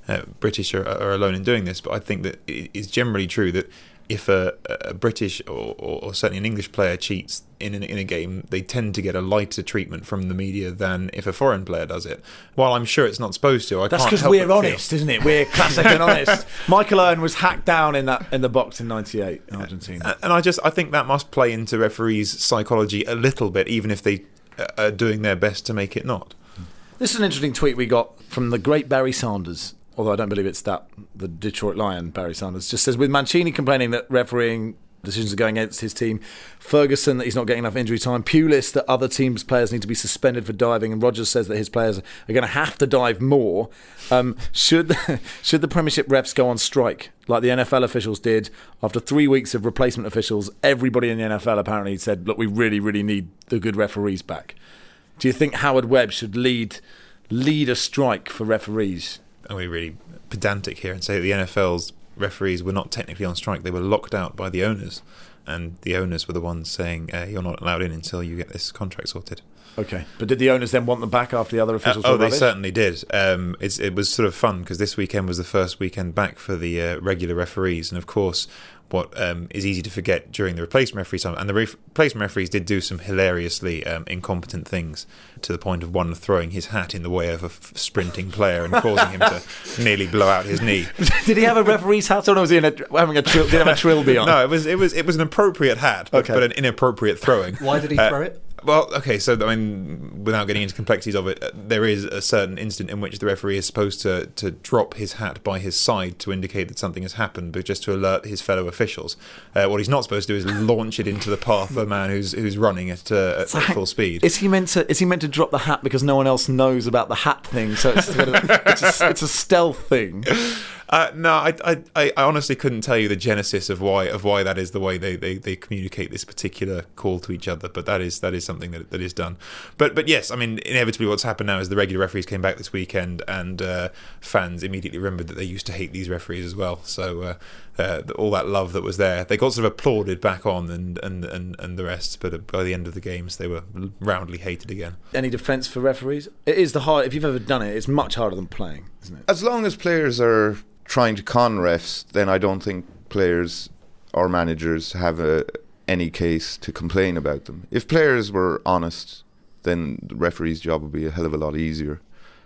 uh, British are, are alone in doing this, but I think that it is generally true that if a, a British or, or, or certainly an English player cheats in, in, in a game, they tend to get a lighter treatment from the media than if a foreign player does it. While I'm sure it's not supposed to, I That's can't because help we're but honest, feel. isn't it? We're classic and honest. Michael Owen was hacked down in that in the box in ninety-eight in Argentina. And I just I think that must play into referees' psychology a little bit, even if they are doing their best to make it not. This is an interesting tweet we got from the great Barry Sanders, although I don't believe it's that, the Detroit Lion, Barry Sanders, just says, with Mancini complaining that refereeing decisions are going against his team, Ferguson that he's not getting enough injury time, Pulis that other teams' players need to be suspended for diving, and Rodgers says that his players are going to have to dive more. Um, should should the Premiership refs go on strike like the N F L officials did after three weeks of replacement officials? Everybody in the N F L apparently said, look, we really, really need the good referees back. Do you think Howard Webb should lead lead a strike for referees? Are we really pedantic here and say that the N F L's referees were not technically on strike? They were locked out by the owners, and the owners were the ones saying uh, you're not allowed in until you get this contract sorted. Okay, but did the owners then want them back after the other officials uh, were oh they rubbish? certainly did. Um, it's, it was sort of fun because this weekend was the first weekend back for the uh, regular referees, and of course what um, is easy to forget during the replacement referee time, and the ref- replacement referees did do some hilariously um, incompetent things, to the point of one throwing his hat in the way of a f- sprinting player and causing him to nearly blow out his knee. Did he have a referee's hat on, or was he in a, having a trill, did he have a trilby on? No, it was it was it was an appropriate hat, but, Okay. but an inappropriate throwing. Why did he Uh, throw it? Well, okay, so I mean, without getting into complexities of it, uh, there is a certain instant in which the referee is supposed to, to drop his hat by his side to indicate that something has happened, but just to alert his fellow officials. Uh, what he's not supposed to do is launch it into the path of a man who's who's running at, uh, at So, full speed. Is he meant to? Is he meant to drop the hat because no one else knows about the hat thing? So it's, sort of, it's, a, it's a stealth thing. Uh, no, I, I, I honestly couldn't tell you the genesis of why of why that is the way they, they, they communicate this particular call to each other. But that is that is something that that is done. But but yes, I mean, inevitably, what's happened now is the regular referees came back this weekend, and uh, fans immediately remembered that they used to hate these referees as well. So uh, uh, all that love that was there, they got sort of applauded back on, and and, and, and the rest. But by the end of the games, they were roundly hated again. Any defence for referees? It is the hard. If you've ever done it, it's much harder than playing, isn't it? As long as players are trying to con refs, then I don't think players or managers have a, any case to complain about them. If players were honest, then the referee's job would be a hell of a lot easier,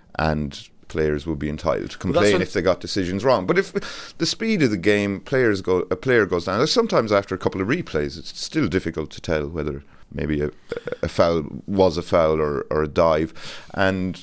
and players would be entitled to complain if they got decisions wrong. But if the speed of the game, players go, a player goes down. Sometimes after a couple of replays, it's still difficult to tell whether maybe a, a foul was a foul or, or a dive, and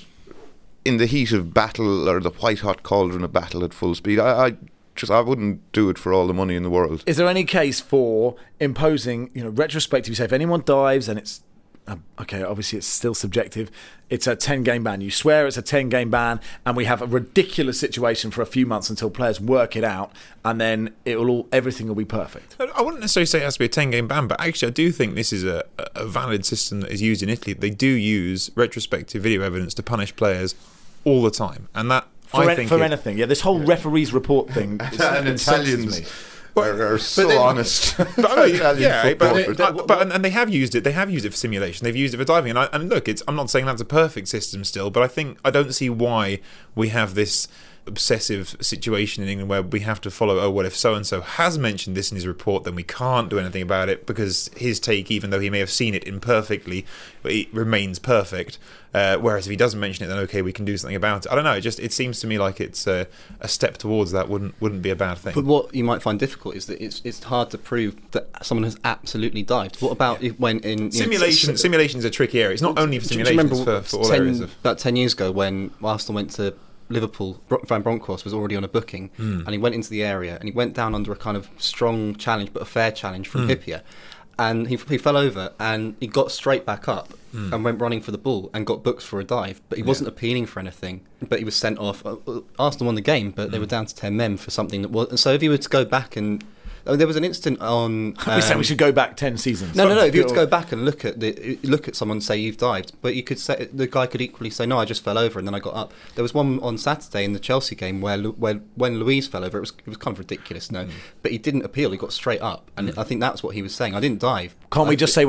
in the heat of battle, or the white hot cauldron of battle at full speed, I, I just I wouldn't do it for all the money in the world. Is there any case for imposing, you know, retrospective? You say if anyone dives and it's uh, okay, obviously it's still subjective. It's a ten game ban. You swear it's a ten game ban, and we have a ridiculous situation for a few months until players work it out, and then it will all everything will be perfect. I wouldn't necessarily say it has to be a ten game ban, but actually I do think this is a, a valid system that is used in Italy. They do use retrospective video evidence to punish players all the time, and that For, I en- think for it, anything, yeah. This whole referees report thing, And Italians are, are so then- honest. But, I mean, Italian yeah, but, football. uh, but and, and they have used it. They have used it for simulation. They've used it for diving. And, I, and look, it's. I'm not saying that's a perfect system still, but I think I don't see why we have this obsessive situation in England where we have to follow. Oh well, if so and so has mentioned this in his report, then we can't do anything about it because his take, even though he may have seen it imperfectly, it remains perfect. Uh, whereas if he doesn't mention it, then okay, we can do something about it. I don't know. It just it seems to me like it's uh, a step towards that. Wouldn't wouldn't be a bad thing. But what you might find difficult is that it's it's hard to prove that someone has absolutely dived. What about if when in you know, simulation? s- Simulation's a tricky area. It's not only for Do you simulations, remember for, for all ten, areas of. about ten years ago when Arsenal went to Liverpool, Bro- Van Bronckhorst was already on a booking, Mm. and he went into the area and he went down under a kind of strong challenge, but a fair challenge from Mm. Hyypiä, and he he fell over and he got straight back up Mm. and went running for the ball and got booked for a dive, but he wasn't appealing for anything. But he was sent off. Uh, uh, Arsenal won the game, but they Mm. were down to ten men for something that was. So if you were to go back and oh, there was an incident on. we said um, we should go back ten seasons. No, no, no. If you were to go back and look at the look at someone and say you've dived, but you could say the guy could equally say no, I just fell over and then I got up. There was one on Saturday in the Chelsea game where Lu- where when Luiz fell over, it was it was kind of ridiculous, no, Mm. but he didn't appeal. He got straight up, and I think that's what he was saying. I didn't dive. Can't I, we just say when it's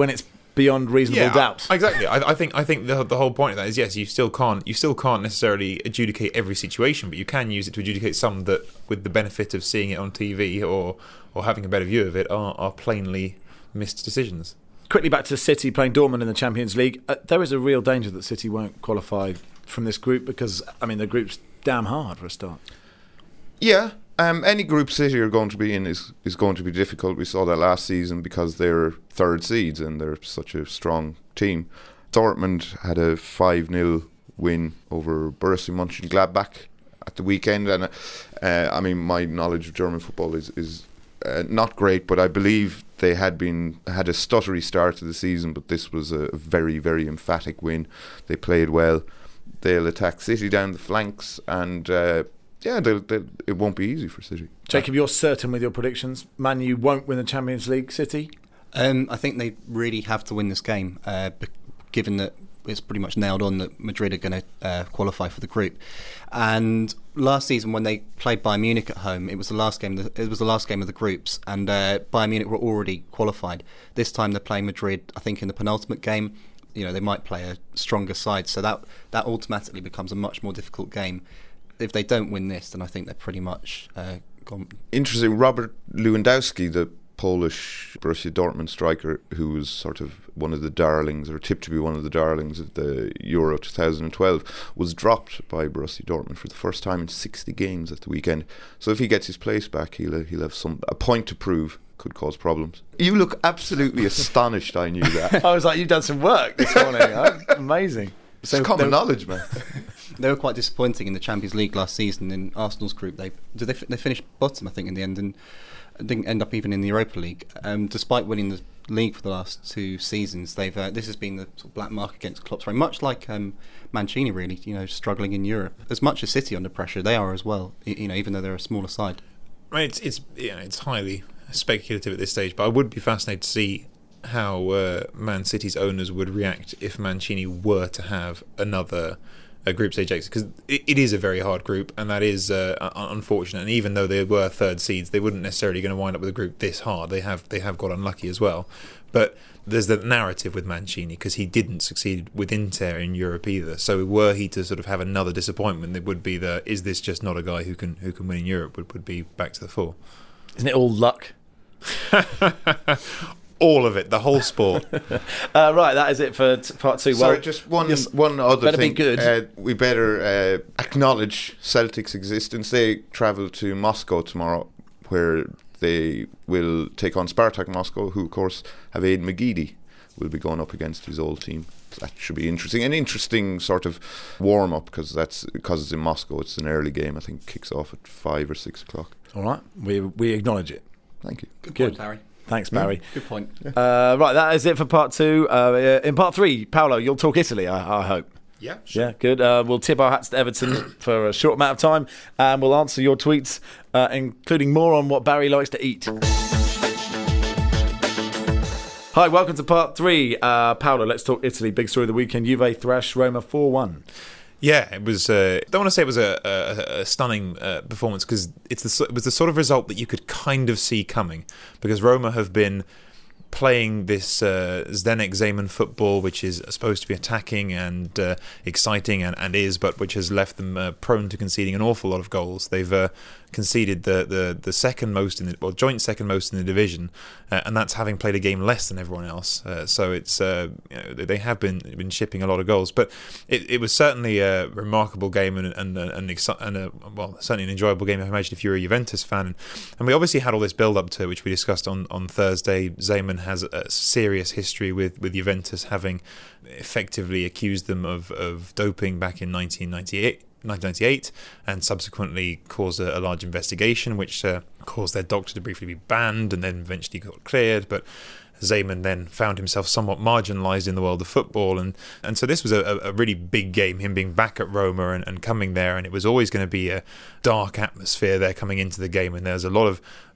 beyond reasonable yeah, doubt. Exactly. I, I think I think the the whole point of that is yes, you still can't you still can't necessarily adjudicate every situation, but you can use it to adjudicate some that, with the benefit of seeing it on T V or or having a better view of it, are, are plainly missed decisions. Quickly back to City playing Dortmund in the Champions League. Uh, there is a real danger that City won't qualify from this group because, I mean, the group's damn hard for a start. Yeah, um, any group City are going to be in is, is going to be difficult. We saw that last season because they're third seeds and they're such a strong team. Dortmund had a five nil win over Borussia Mönchengladbach at the weekend, and uh, I mean, my knowledge of German football is, is uh, not great, but I believe they had been had a stuttery start to the season, but this was a very, very emphatic win. They played well. They'll attack City down the flanks, and uh, yeah, they'll, they'll, it won't be easy for City. Jacob, you're certain with your predictions. Man U won't win the Champions League. City? Um, I think they really have to win this game, uh, be- given that it's pretty much nailed on that Madrid are going to uh, qualify for the group. And last season, when they played Bayern Munich at home, it was the last game. It was the last game of the groups, and uh, Bayern Munich were already qualified. This time they're playing Madrid, I think, in the penultimate game. You know, they might play a stronger side, so that that automatically becomes a much more difficult game. If they don't win this, then I think they're pretty much uh, gone. Interesting. Robert Lewandowski, the Polish Borussia Dortmund striker, who was sort of one of the darlings, or tipped to be one of the darlings of the Euro twenty twelve, was dropped by Borussia Dortmund for the first time in sixty games at the weekend. So if he gets his place back, he'll he'll have some a point to prove. Could cause problems. You look absolutely astonished. I knew that. I was like, you've done some work this morning. Huh? Amazing. It's so common knowledge, man. They were quite disappointing in the Champions League last season. In Arsenal's group, they did they they finished bottom, I think, in the end, and didn't end up even in the Europa League. Um, despite winning the league for the last two seasons, they've uh, this has been the sort of black mark against Klopp's reign, much like um, Mancini, really. You know, struggling in Europe as much as City under pressure. They are as well. You know, even though they're a smaller side. Right, it's it's yeah, it's highly speculative at this stage, but I would be fascinated to see how uh, Man City's owners would react if Mancini were to have another uh, group stage exit, because it, it is a very hard group, and that is uh, unfortunate. And even though they were third seeds, they wouldn't necessarily going to wind up with a group this hard. They have they have got unlucky as well. But there's the narrative with Mancini, because he didn't succeed with Inter in Europe either. So were he to sort of have another disappointment, it would be the is this just not a guy who can who can win in Europe? Would would be back to the fore. Isn't it all luck? All of it, the whole sport. uh, right, that is it for t- part two. Sorry, well, just one yes, one other better thing. Be good. Uh, we better uh, acknowledge Celtic's existence. They travel to Moscow tomorrow, where they will take on Spartak Moscow, who of course have Aidan McGeady, will be going up against his old team. That should be interesting. An interesting sort of warm up, because that's because it's in Moscow. It's an early game. I think it kicks off at five or six o'clock. All right, we we acknowledge it. Thank you. Good, Good. point, Harry. Thanks, Barry. Mm, good point. Uh, right, that is it for part two. Uh, in part three, Paolo, you'll talk Italy, I, I hope. Yeah, sure. Yeah, good. Uh, we'll tip our hats to Everton for a short amount of time, and we'll answer your tweets, uh, including more on what Barry likes to eat. Hi, welcome to part three. Uh, Paolo, let's talk Italy. Big story of the weekend. Juve thrashed Roma four one. Yeah, it was. Uh, I don't want to say it was a, a, a stunning uh, performance, because it's the, it was the sort of result that you could kind of see coming, because Roma have been playing this uh, Zdenek Zeman football, which is supposed to be attacking and uh, exciting, and, and is, but which has left them uh, prone to conceding an awful lot of goals. They've uh, conceded the, the, the second most in the well, joint second most in the division, uh, and that's having played a game less than everyone else. Uh, so it's uh, you know, they have been been shipping a lot of goals, but it, it was certainly a remarkable game and and and, exci- and a, well, certainly an enjoyable game. I imagine if you're a Juventus fan, and, and we obviously had all this build up to it, which we discussed on, on Thursday. Zeman has a serious history with, with Juventus, having effectively accused them of, of doping back in nineteen ninety-eight. nineteen ninety-eight, and subsequently caused a, a large investigation, which uh, caused their doctor to briefly be banned and then eventually got cleared. But Zeman then found himself somewhat marginalised in the world of football, and, and so this was a, a really big game, him being back at Roma and, and coming there, and it was always going to be a dark atmosphere there coming into the game, and there's a lot of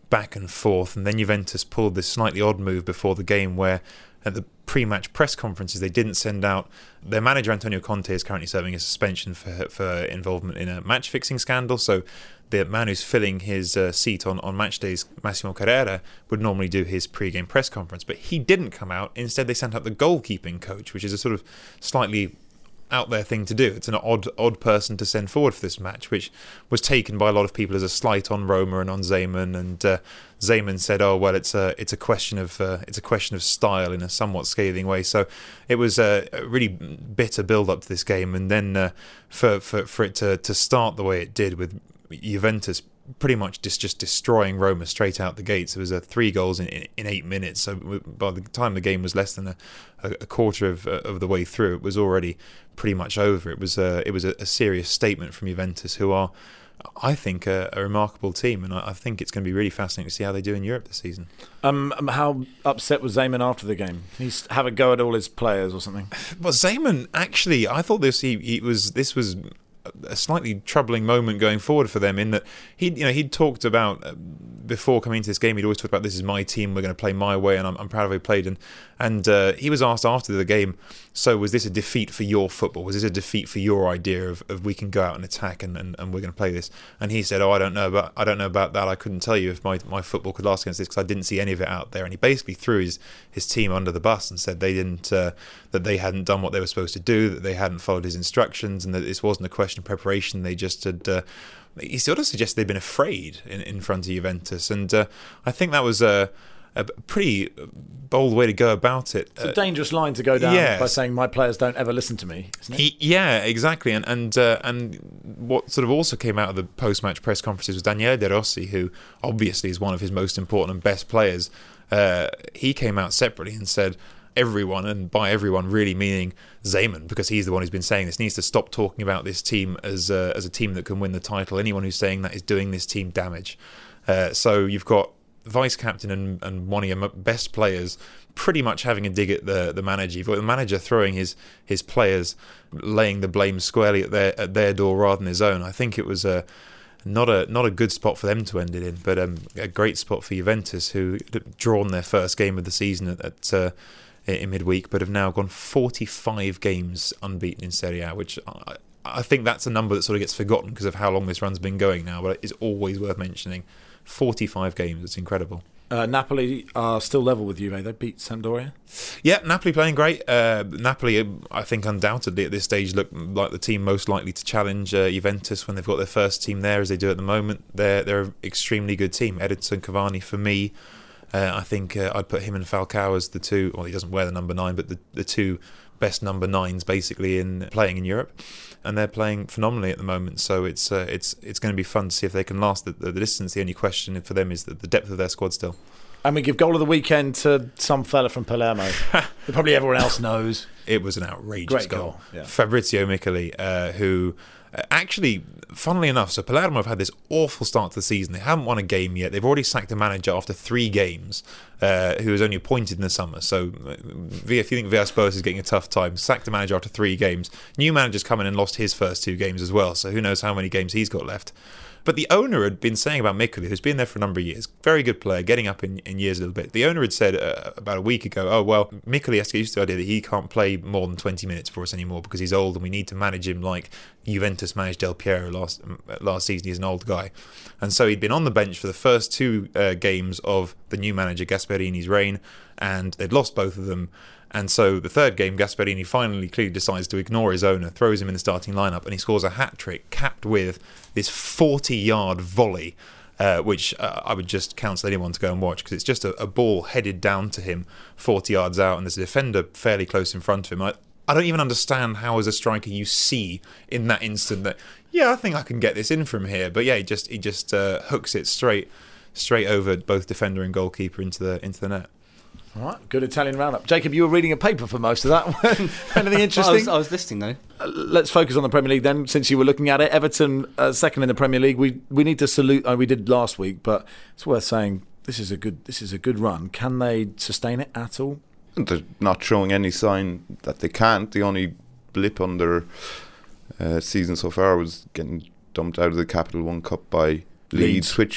back and forth, and then Juventus pulled this slightly odd move before the game where at the pre-match press conferences they didn't send out their manager. Antonio Conte is currently serving a suspension for for involvement in a match-fixing scandal, so the man who's filling his uh, seat on, on match days, Massimo Carrera, would normally do his pre-game press conference, but he didn't come out. Instead they sent out the goalkeeping coach, which is a sort of slightly out there thing to do. It's an odd odd person to send forward for this match, which was taken by a lot of people as a slight on Roma and on Zeman. And uh, Zeman said, "Oh well, it's a it's a question of uh, it's a question of style," in a somewhat scathing way. So it was a, a really bitter build up to this game, and then uh, for for for it to to start the way it did with Juventus pretty much just, just destroying Roma straight out the gates. It was a three goals in, in, in eight minutes. So by the time the game was less than a, a quarter of of the way through, it was already pretty much over. It was a, it was a, a serious statement from Juventus, who are, I think, a, a remarkable team, and I, I think it's going to be really fascinating to see how they do in Europe this season. Um, how upset was Zeman after the game? He's have a go at all his players or something? Well, Zeman actually, I thought this he, he was this was. a slightly troubling moment going forward for them, in that he, you know, he'd talked about uh, before coming into this game. He'd always talked about, this is my team, we're going to play my way, and I'm, I'm proud of how he played. And and uh, he was asked after the game, so was this a defeat for your football? Was this a defeat for your idea of, of we can go out and attack and, and, and we're going to play this? And he said, "Oh, I don't know about I don't know about that. I couldn't tell you if my, my football could last against this, because I didn't see any of it out there." And he basically threw his, his team under the bus and said they didn't uh, that they hadn't done what they were supposed to do, that they hadn't followed his instructions, and that this wasn't a question of preparation. They just had. Uh, he sort of suggested they'd been afraid in, in front of Juventus, and uh, I think that was a, a pretty bold way to go about it. It's a dangerous line to go down, yes. by saying my players don't ever listen to me, isn't it? He, yeah, exactly. And and uh, and what sort of also came out of the post-match press conferences was Daniele De Rossi, who obviously is one of his most important and best players. Uh, he came out separately and said, everyone, and by everyone really meaning Zeman, because he's the one who's been saying this, needs to stop talking about this team as uh, as a team that can win the title. Anyone who's saying that is doing this team damage. Uh, so you've got vice captain and, and one of your best players pretty much having a dig at the the manager. You've got the manager throwing his his players, laying the blame squarely at their at their door rather than his own. I think it was a Not a not a good spot for them to end it in, but um, a great spot for Juventus, who had drawn their first game of the season at, at uh, in midweek, but have now gone forty-five games unbeaten in Serie A, which I, I think that's a number that sort of gets forgotten because of how long this run's been going now, but it's always worth mentioning. forty-five games, it's incredible. Uh, Napoli are still level with Juve. They beat Sampdoria. Yeah, Napoli playing great. Uh, Napoli, I think, undoubtedly at this stage look like the team most likely to challenge uh, Juventus when they've got their first team there, as they do at the moment. They're they're an extremely good team. Edinson Cavani, for me, uh, I think uh, I'd put him and Falcao as the two. Well, he doesn't wear the number nine, but the the two best number nines basically in playing in Europe. And they're playing phenomenally at the moment, so it's uh, it's it's going to be fun to see if they can last the, the distance. The only question for them is the, the depth of their squad still. And we give goal of the weekend to some fella from Palermo that probably everyone else knows. It was an outrageous Great goal. goal, yeah. Fabrizio Micheli, uh, who uh, actually, funnily enough, so Palermo have had this awful start to the season. They haven't won a game yet. They've already sacked a manager after three games, uh, who was only appointed in the summer. So if you think Villas-Boas is getting a tough time, sacked a manager after three games. New manager's come in and lost his first two games as well, so who knows how many games he's got left. But the owner had been saying about Micheli, who's been there for a number of years, very good player, getting up in, in years a little bit. The owner had said uh, about a week ago, oh, well, Micheli has to get used to the idea that he can't play more than twenty minutes for us anymore because he's old and we need to manage him like Juventus managed Del Piero last last season. He's an old guy. And so he'd been on the bench for the first two uh, games of the new manager Gasperini's reign, and they'd lost both of them. And so the third game, Gasperini finally clearly decides to ignore his owner, throws him in the starting lineup, and he scores a hat-trick capped with this forty-yard volley, uh, which uh, I would just counsel anyone to go and watch, because it's just a, a ball headed down to him forty yards out, and there's a defender fairly close in front of him. I, I don't even understand how, as a striker, you see in that instant that, yeah, I think I can get this in from here. But yeah, he just he just uh, hooks it straight straight over both defender and goalkeeper into the into the net. All right, good Italian roundup. Jacob, you were reading a paper for most of that one. Anything interesting? I was, I was listening, though. Uh, let's focus on the Premier League then, since you were looking at it. Everton, uh, second in the Premier League. We we need to salute. Uh, we did last week, but it's worth saying this is a good this is a good run. Can they sustain it at all? They're not showing any sign that they can't. The only blip on their uh, season so far was getting dumped out of the Capital One Cup by Leeds, Leeds. which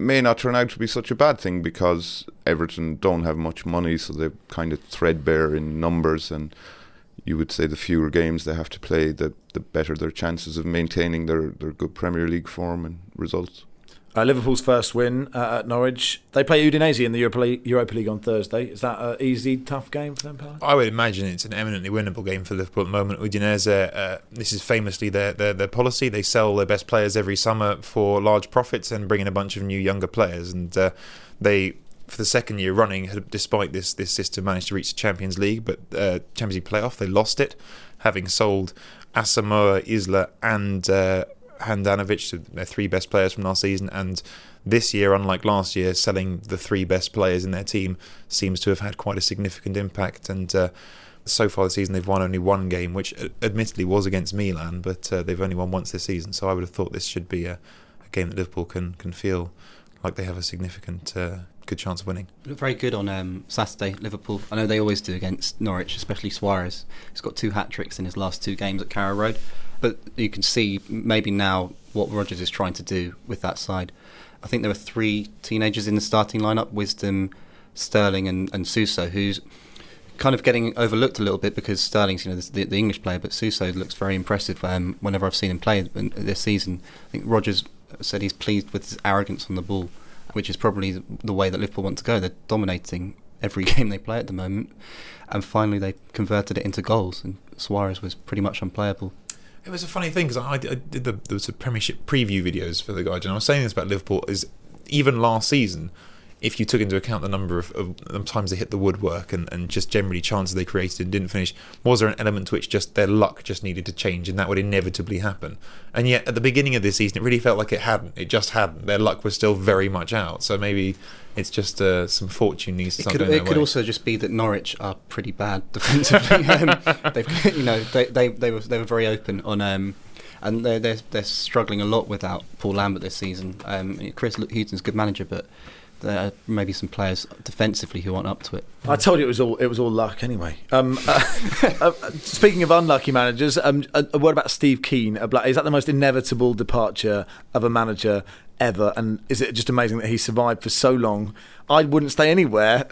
may not turn out to be such a bad thing, because Everton don't have much money, so they're kind of threadbare in numbers, and you would say the fewer games they have to play, the the better their chances of maintaining their, their good Premier League form and results. Uh, Liverpool's first win uh, at Norwich. They play Udinese in the Europa League, Europa League on Thursday. Is that an easy, tough game for them, Paolo? I would imagine it's an eminently winnable game for Liverpool at the moment. Udinese, uh, this is famously their, their their policy. They sell their best players every summer for large profits and bring in a bunch of new younger players. And uh, they, for the second year running, had, despite this this system, managed to reach the Champions League, but uh, Champions League playoff, they lost it, having sold Asamoah, Isla and Uh, Handanovic, their three best players from last season, and this year, unlike last year, selling the three best players in their team seems to have had quite a significant impact. And uh, so far this season, they've won only one game, which admittedly was against Milan, but uh, they've only won once this season. So I would have thought this should be a, a game that Liverpool can can feel like they have a significant, uh, good chance of winning. Looked very good on um, Saturday, Liverpool. I know they always do against Norwich, especially Suarez. He's got two hat-tricks in his last two games at Carrow Road. But you can see maybe now what Rodgers is trying to do with that side. I think there were three teenagers in the starting lineup, Wisdom, Sterling and, and Suso, who's kind of getting overlooked a little bit because Sterling's, you know, the, the English player, but Suso looks very impressive um, whenever I've seen him play this season. I think Rodgers said he's pleased with his arrogance on the ball, which is probably the way that Liverpool want to go. They're dominating every game they play at the moment, and finally they converted it into goals, and Suarez was pretty much unplayable. It was a funny thing because I, I did the, the sort of Premiership preview videos for the Guardian. I was saying this about Liverpool is even last season, if you took into account the number of, of times they hit the woodwork and, and just generally chances they created and didn't finish, was there an element to which just their luck just needed to change and that would inevitably happen? And yet at the beginning of this season it really felt like it hadn't. It just hadn't. Their luck was still very much out. So maybe it's just uh, some fortune needs to it start could, going It could way. also just be that Norwich are pretty bad defensively. um, they've, you know, they, they they were they were very open on. Um, And they're, they're they're struggling a lot without Paul Lambert this season. Um, Chris Hughton's a good manager, but there are maybe some players defensively who aren't up to it. I told you it was all it was all luck anyway. Um, uh, uh, speaking of unlucky managers, um, a, a word about Steve Keane. Is that the most inevitable departure of a manager ever? And is it just amazing that he survived for so long? I wouldn't stay anywhere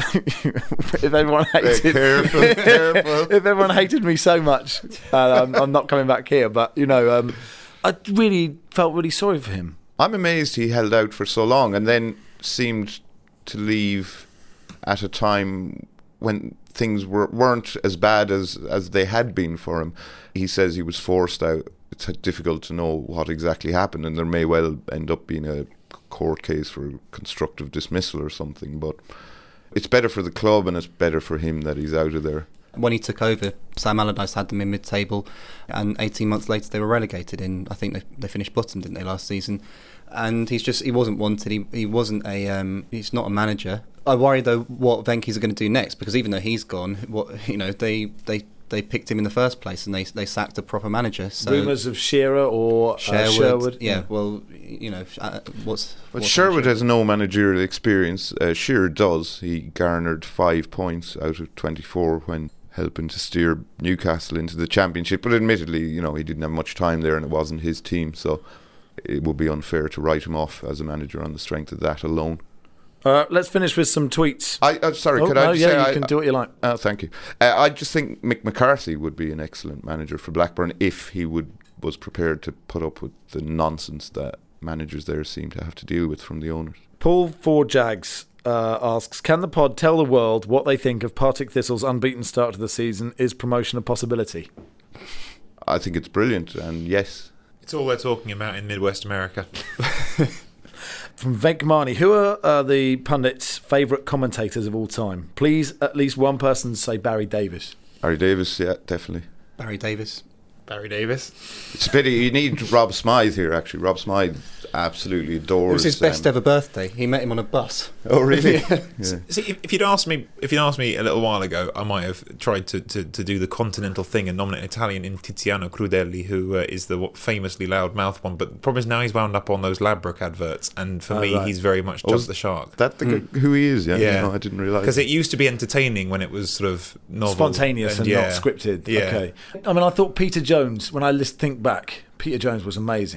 if everyone hated. Careful, careful. If everyone hated me so much, uh, I'm, I'm not coming back here. But you know, um, I really felt really sorry for him. I'm amazed he held out for so long and then seemed to leave at a time when things were, weren't as bad as, as they had been for him. He says he was forced out. It's difficult to know what exactly happened, and there may well end up being a court case for constructive dismissal or something, but it's better for the club and it's better for him that he's out of there. When he took over, Sam Allardyce had them in mid-table, and eighteen months later they were relegated. In I think they they finished bottom, didn't they, last season? And he's just he wasn't wanted. He he wasn't a um, he's not a manager. I worry though what Venky's are going to do next, because even though he's gone, what you know they they. They picked him in the first place, and they they sacked a proper manager. So Rumours of Shearer or Sherwood, uh, Sherwood. Yeah, yeah, well, you know, uh, what's. But what's Sherwood has no managerial experience. Uh, Shearer does. He garnered five points out of twenty-four when helping to steer Newcastle into the Championship. But admittedly, you know, he didn't have much time there, and it wasn't his team, so it would be unfair to write him off as a manager on the strength of that alone. Uh, let's finish with some tweets. I uh, sorry, oh, could no, I just yeah, say you I, can do what you like. Oh, thank you. Uh, I just think Mick McCarthy would be an excellent manager for Blackburn if he would was prepared to put up with the nonsense that managers there seem to have to deal with from the owners. Paul for Jags uh, asks, can the pod tell the world what they think of Partick Thistle's unbeaten start to the season? Is promotion a possibility? I think it's brilliant, and yes. It's all they're talking about in Midwest America. From Venkmani, who are uh, the pundits' favourite commentators of all time? Please, at least one person say Barry Davies. Barry Davies, yeah, definitely. Barry Davies. Barry Davies. It's a pity. You need Rob Smythe here, actually. Rob Smythe absolutely adores... It was his best um, ever birthday. He met him on a bus. Oh, really? Yeah. Yeah. See, if, if you'd asked me, if you'd asked me a little while ago, I might have tried to, to, to do the continental thing and nominate an Italian in Tiziano Crudelli, who uh, is the famously loud mouth one. But the problem is now he's wound up on those Ladbroke adverts, and for Oh, me, right. he's very much Oh, just the shark. That the, mm. who he is, yeah? Yeah. No, I didn't realise. Because it used to be entertaining when it was sort of novel, Spontaneous and, yeah. not scripted. Yeah. Okay. I mean, I thought Peter Jones, when I list, think back, Peter Jones was amazing.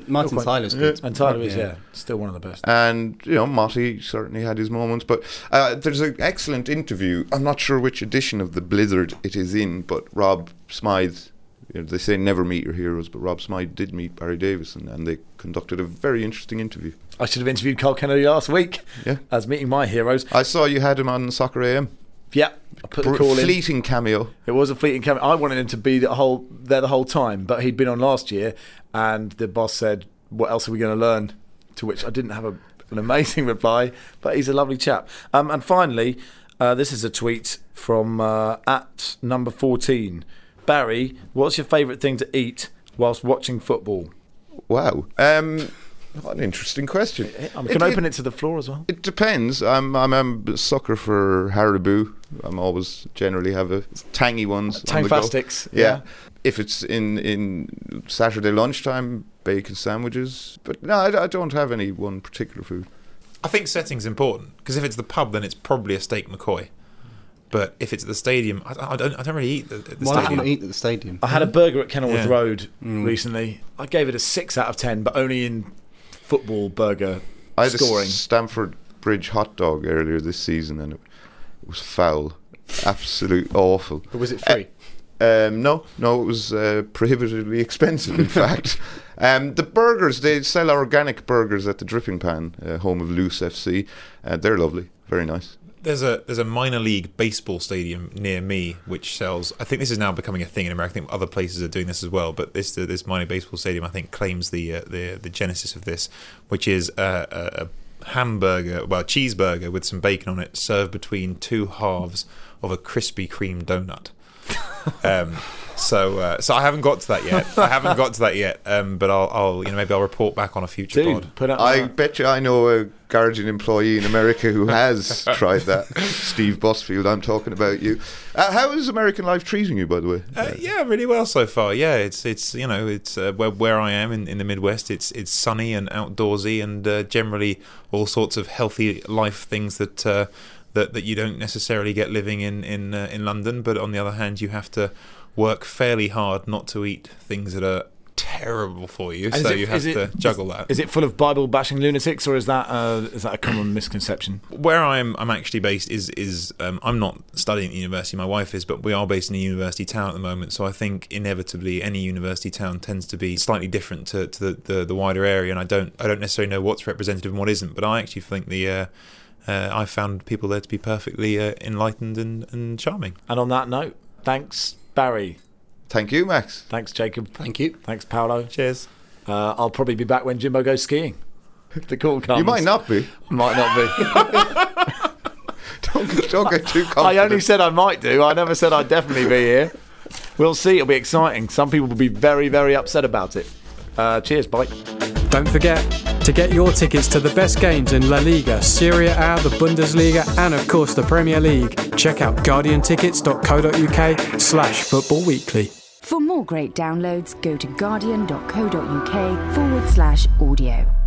Martin Tyler's good. And Tyler is, yeah, still one of the best. And, you know, Motti certainly had his moments. But uh, there's an excellent interview. I'm not sure which edition of the Blizzard it is in, but Rob Smythe, you know, they say never meet your heroes, but Rob Smythe did meet Barry Davis, and, and they conducted a very interesting interview. I should have interviewed Carl Kennedy last week. Yeah. As meeting my heroes. I saw you had him on Soccer A M. Yeah, I put Br- the call in. Fleeting cameo. It was a fleeting cameo. I wanted him to be the whole there the whole time, but he'd been on last year, and the boss said, "What else are we going to learn?" To which I didn't have a, an amazing reply, but he's a lovely chap. Um, and finally, uh, this is a tweet from uh, at number fourteen. Barry, what's your favourite thing to eat whilst watching football? Wow. Um, what an interesting question. I can it, open it, it to the floor as well. It depends. I'm, I'm a sucker for Haribo. I'm always generally have a tangy ones. Tangfastics. Yeah. yeah. If it's in, in Saturday lunchtime, bacon sandwiches. But no, I, I don't have any one particular food. I think setting's important, because if it's the pub, then it's probably a steak McCoy. But if it's at the stadium, I, I don't. I don't really eat at the, the Why stadium. don't you eat at the stadium? I had a burger at Kenilworth yeah. Road mm. recently. I gave it a six out of ten, but only in football burger I had scoring. a Stamford Bridge hot dog earlier this season, and it, it was foul, absolute awful. But was it free? Uh, um, no, no, it was uh, prohibitively expensive. In fact, um, the burgers, they sell organic burgers at the Dripping Pan, uh, home of Loose F C. Uh, they're lovely, very nice. There's a there's a minor league baseball stadium near me which sells. I think this is now becoming a thing in America. I think other places are doing this as well. But this this minor baseball stadium, I think, claims the uh, the the genesis of this, which is a, a hamburger, well, cheeseburger with some bacon on it, served between two halves of a Krispy Kreme donut. um, so uh, so I haven't got to that yet. I haven't got to that yet. Um, but I'll, I'll you know maybe I'll report back on a future Dude, pod. Put out I bet you I know a Guardian employee in America who has tried that. Steve Busfield, I'm talking about you. Uh, how is American life treating you, by the way? Uh, yeah, really well so far. Yeah, it's it's you know it's uh, where where I am in, in the Midwest. It's it's sunny and outdoorsy, and uh, generally all sorts of healthy life things that uh, that that you don't necessarily get living in in uh, in London. But on the other hand, you have to work fairly hard not to eat things that are terrible for you. And so it, you have it, to juggle that. Is it full of Bible bashing lunatics, or is that uh, is that a common misconception? Where I'm I'm actually based is is um, I'm not studying at the university. My wife is, but we are based in a university town at the moment. So I think inevitably any university town tends to be slightly different to, to the, the the wider area. And I don't I don't necessarily know what's representative and what isn't. But I actually think the uh, uh, I found people there to be perfectly uh, enlightened and, and charming. And on that note, thanks, Barry. Thank you, Max. Thanks, Jacob. Thank you. Thanks, Paolo. Cheers. Uh, I'll probably be back when Jimbo goes skiing. If the call comes. You might not be. Might not be. don't, don't get too confident. I only said I might do. I never said I'd definitely be here. We'll see. It'll be exciting. Some people will be very, very upset about it. Uh, cheers. Bye. Don't forget to get your tickets to the best games in La Liga, Serie A, the Bundesliga, and of course the Premier League. Check out guardian tickets dot co dot uk slash football weekly. For more great downloads, go to guardian dot co dot uk forward slash audio.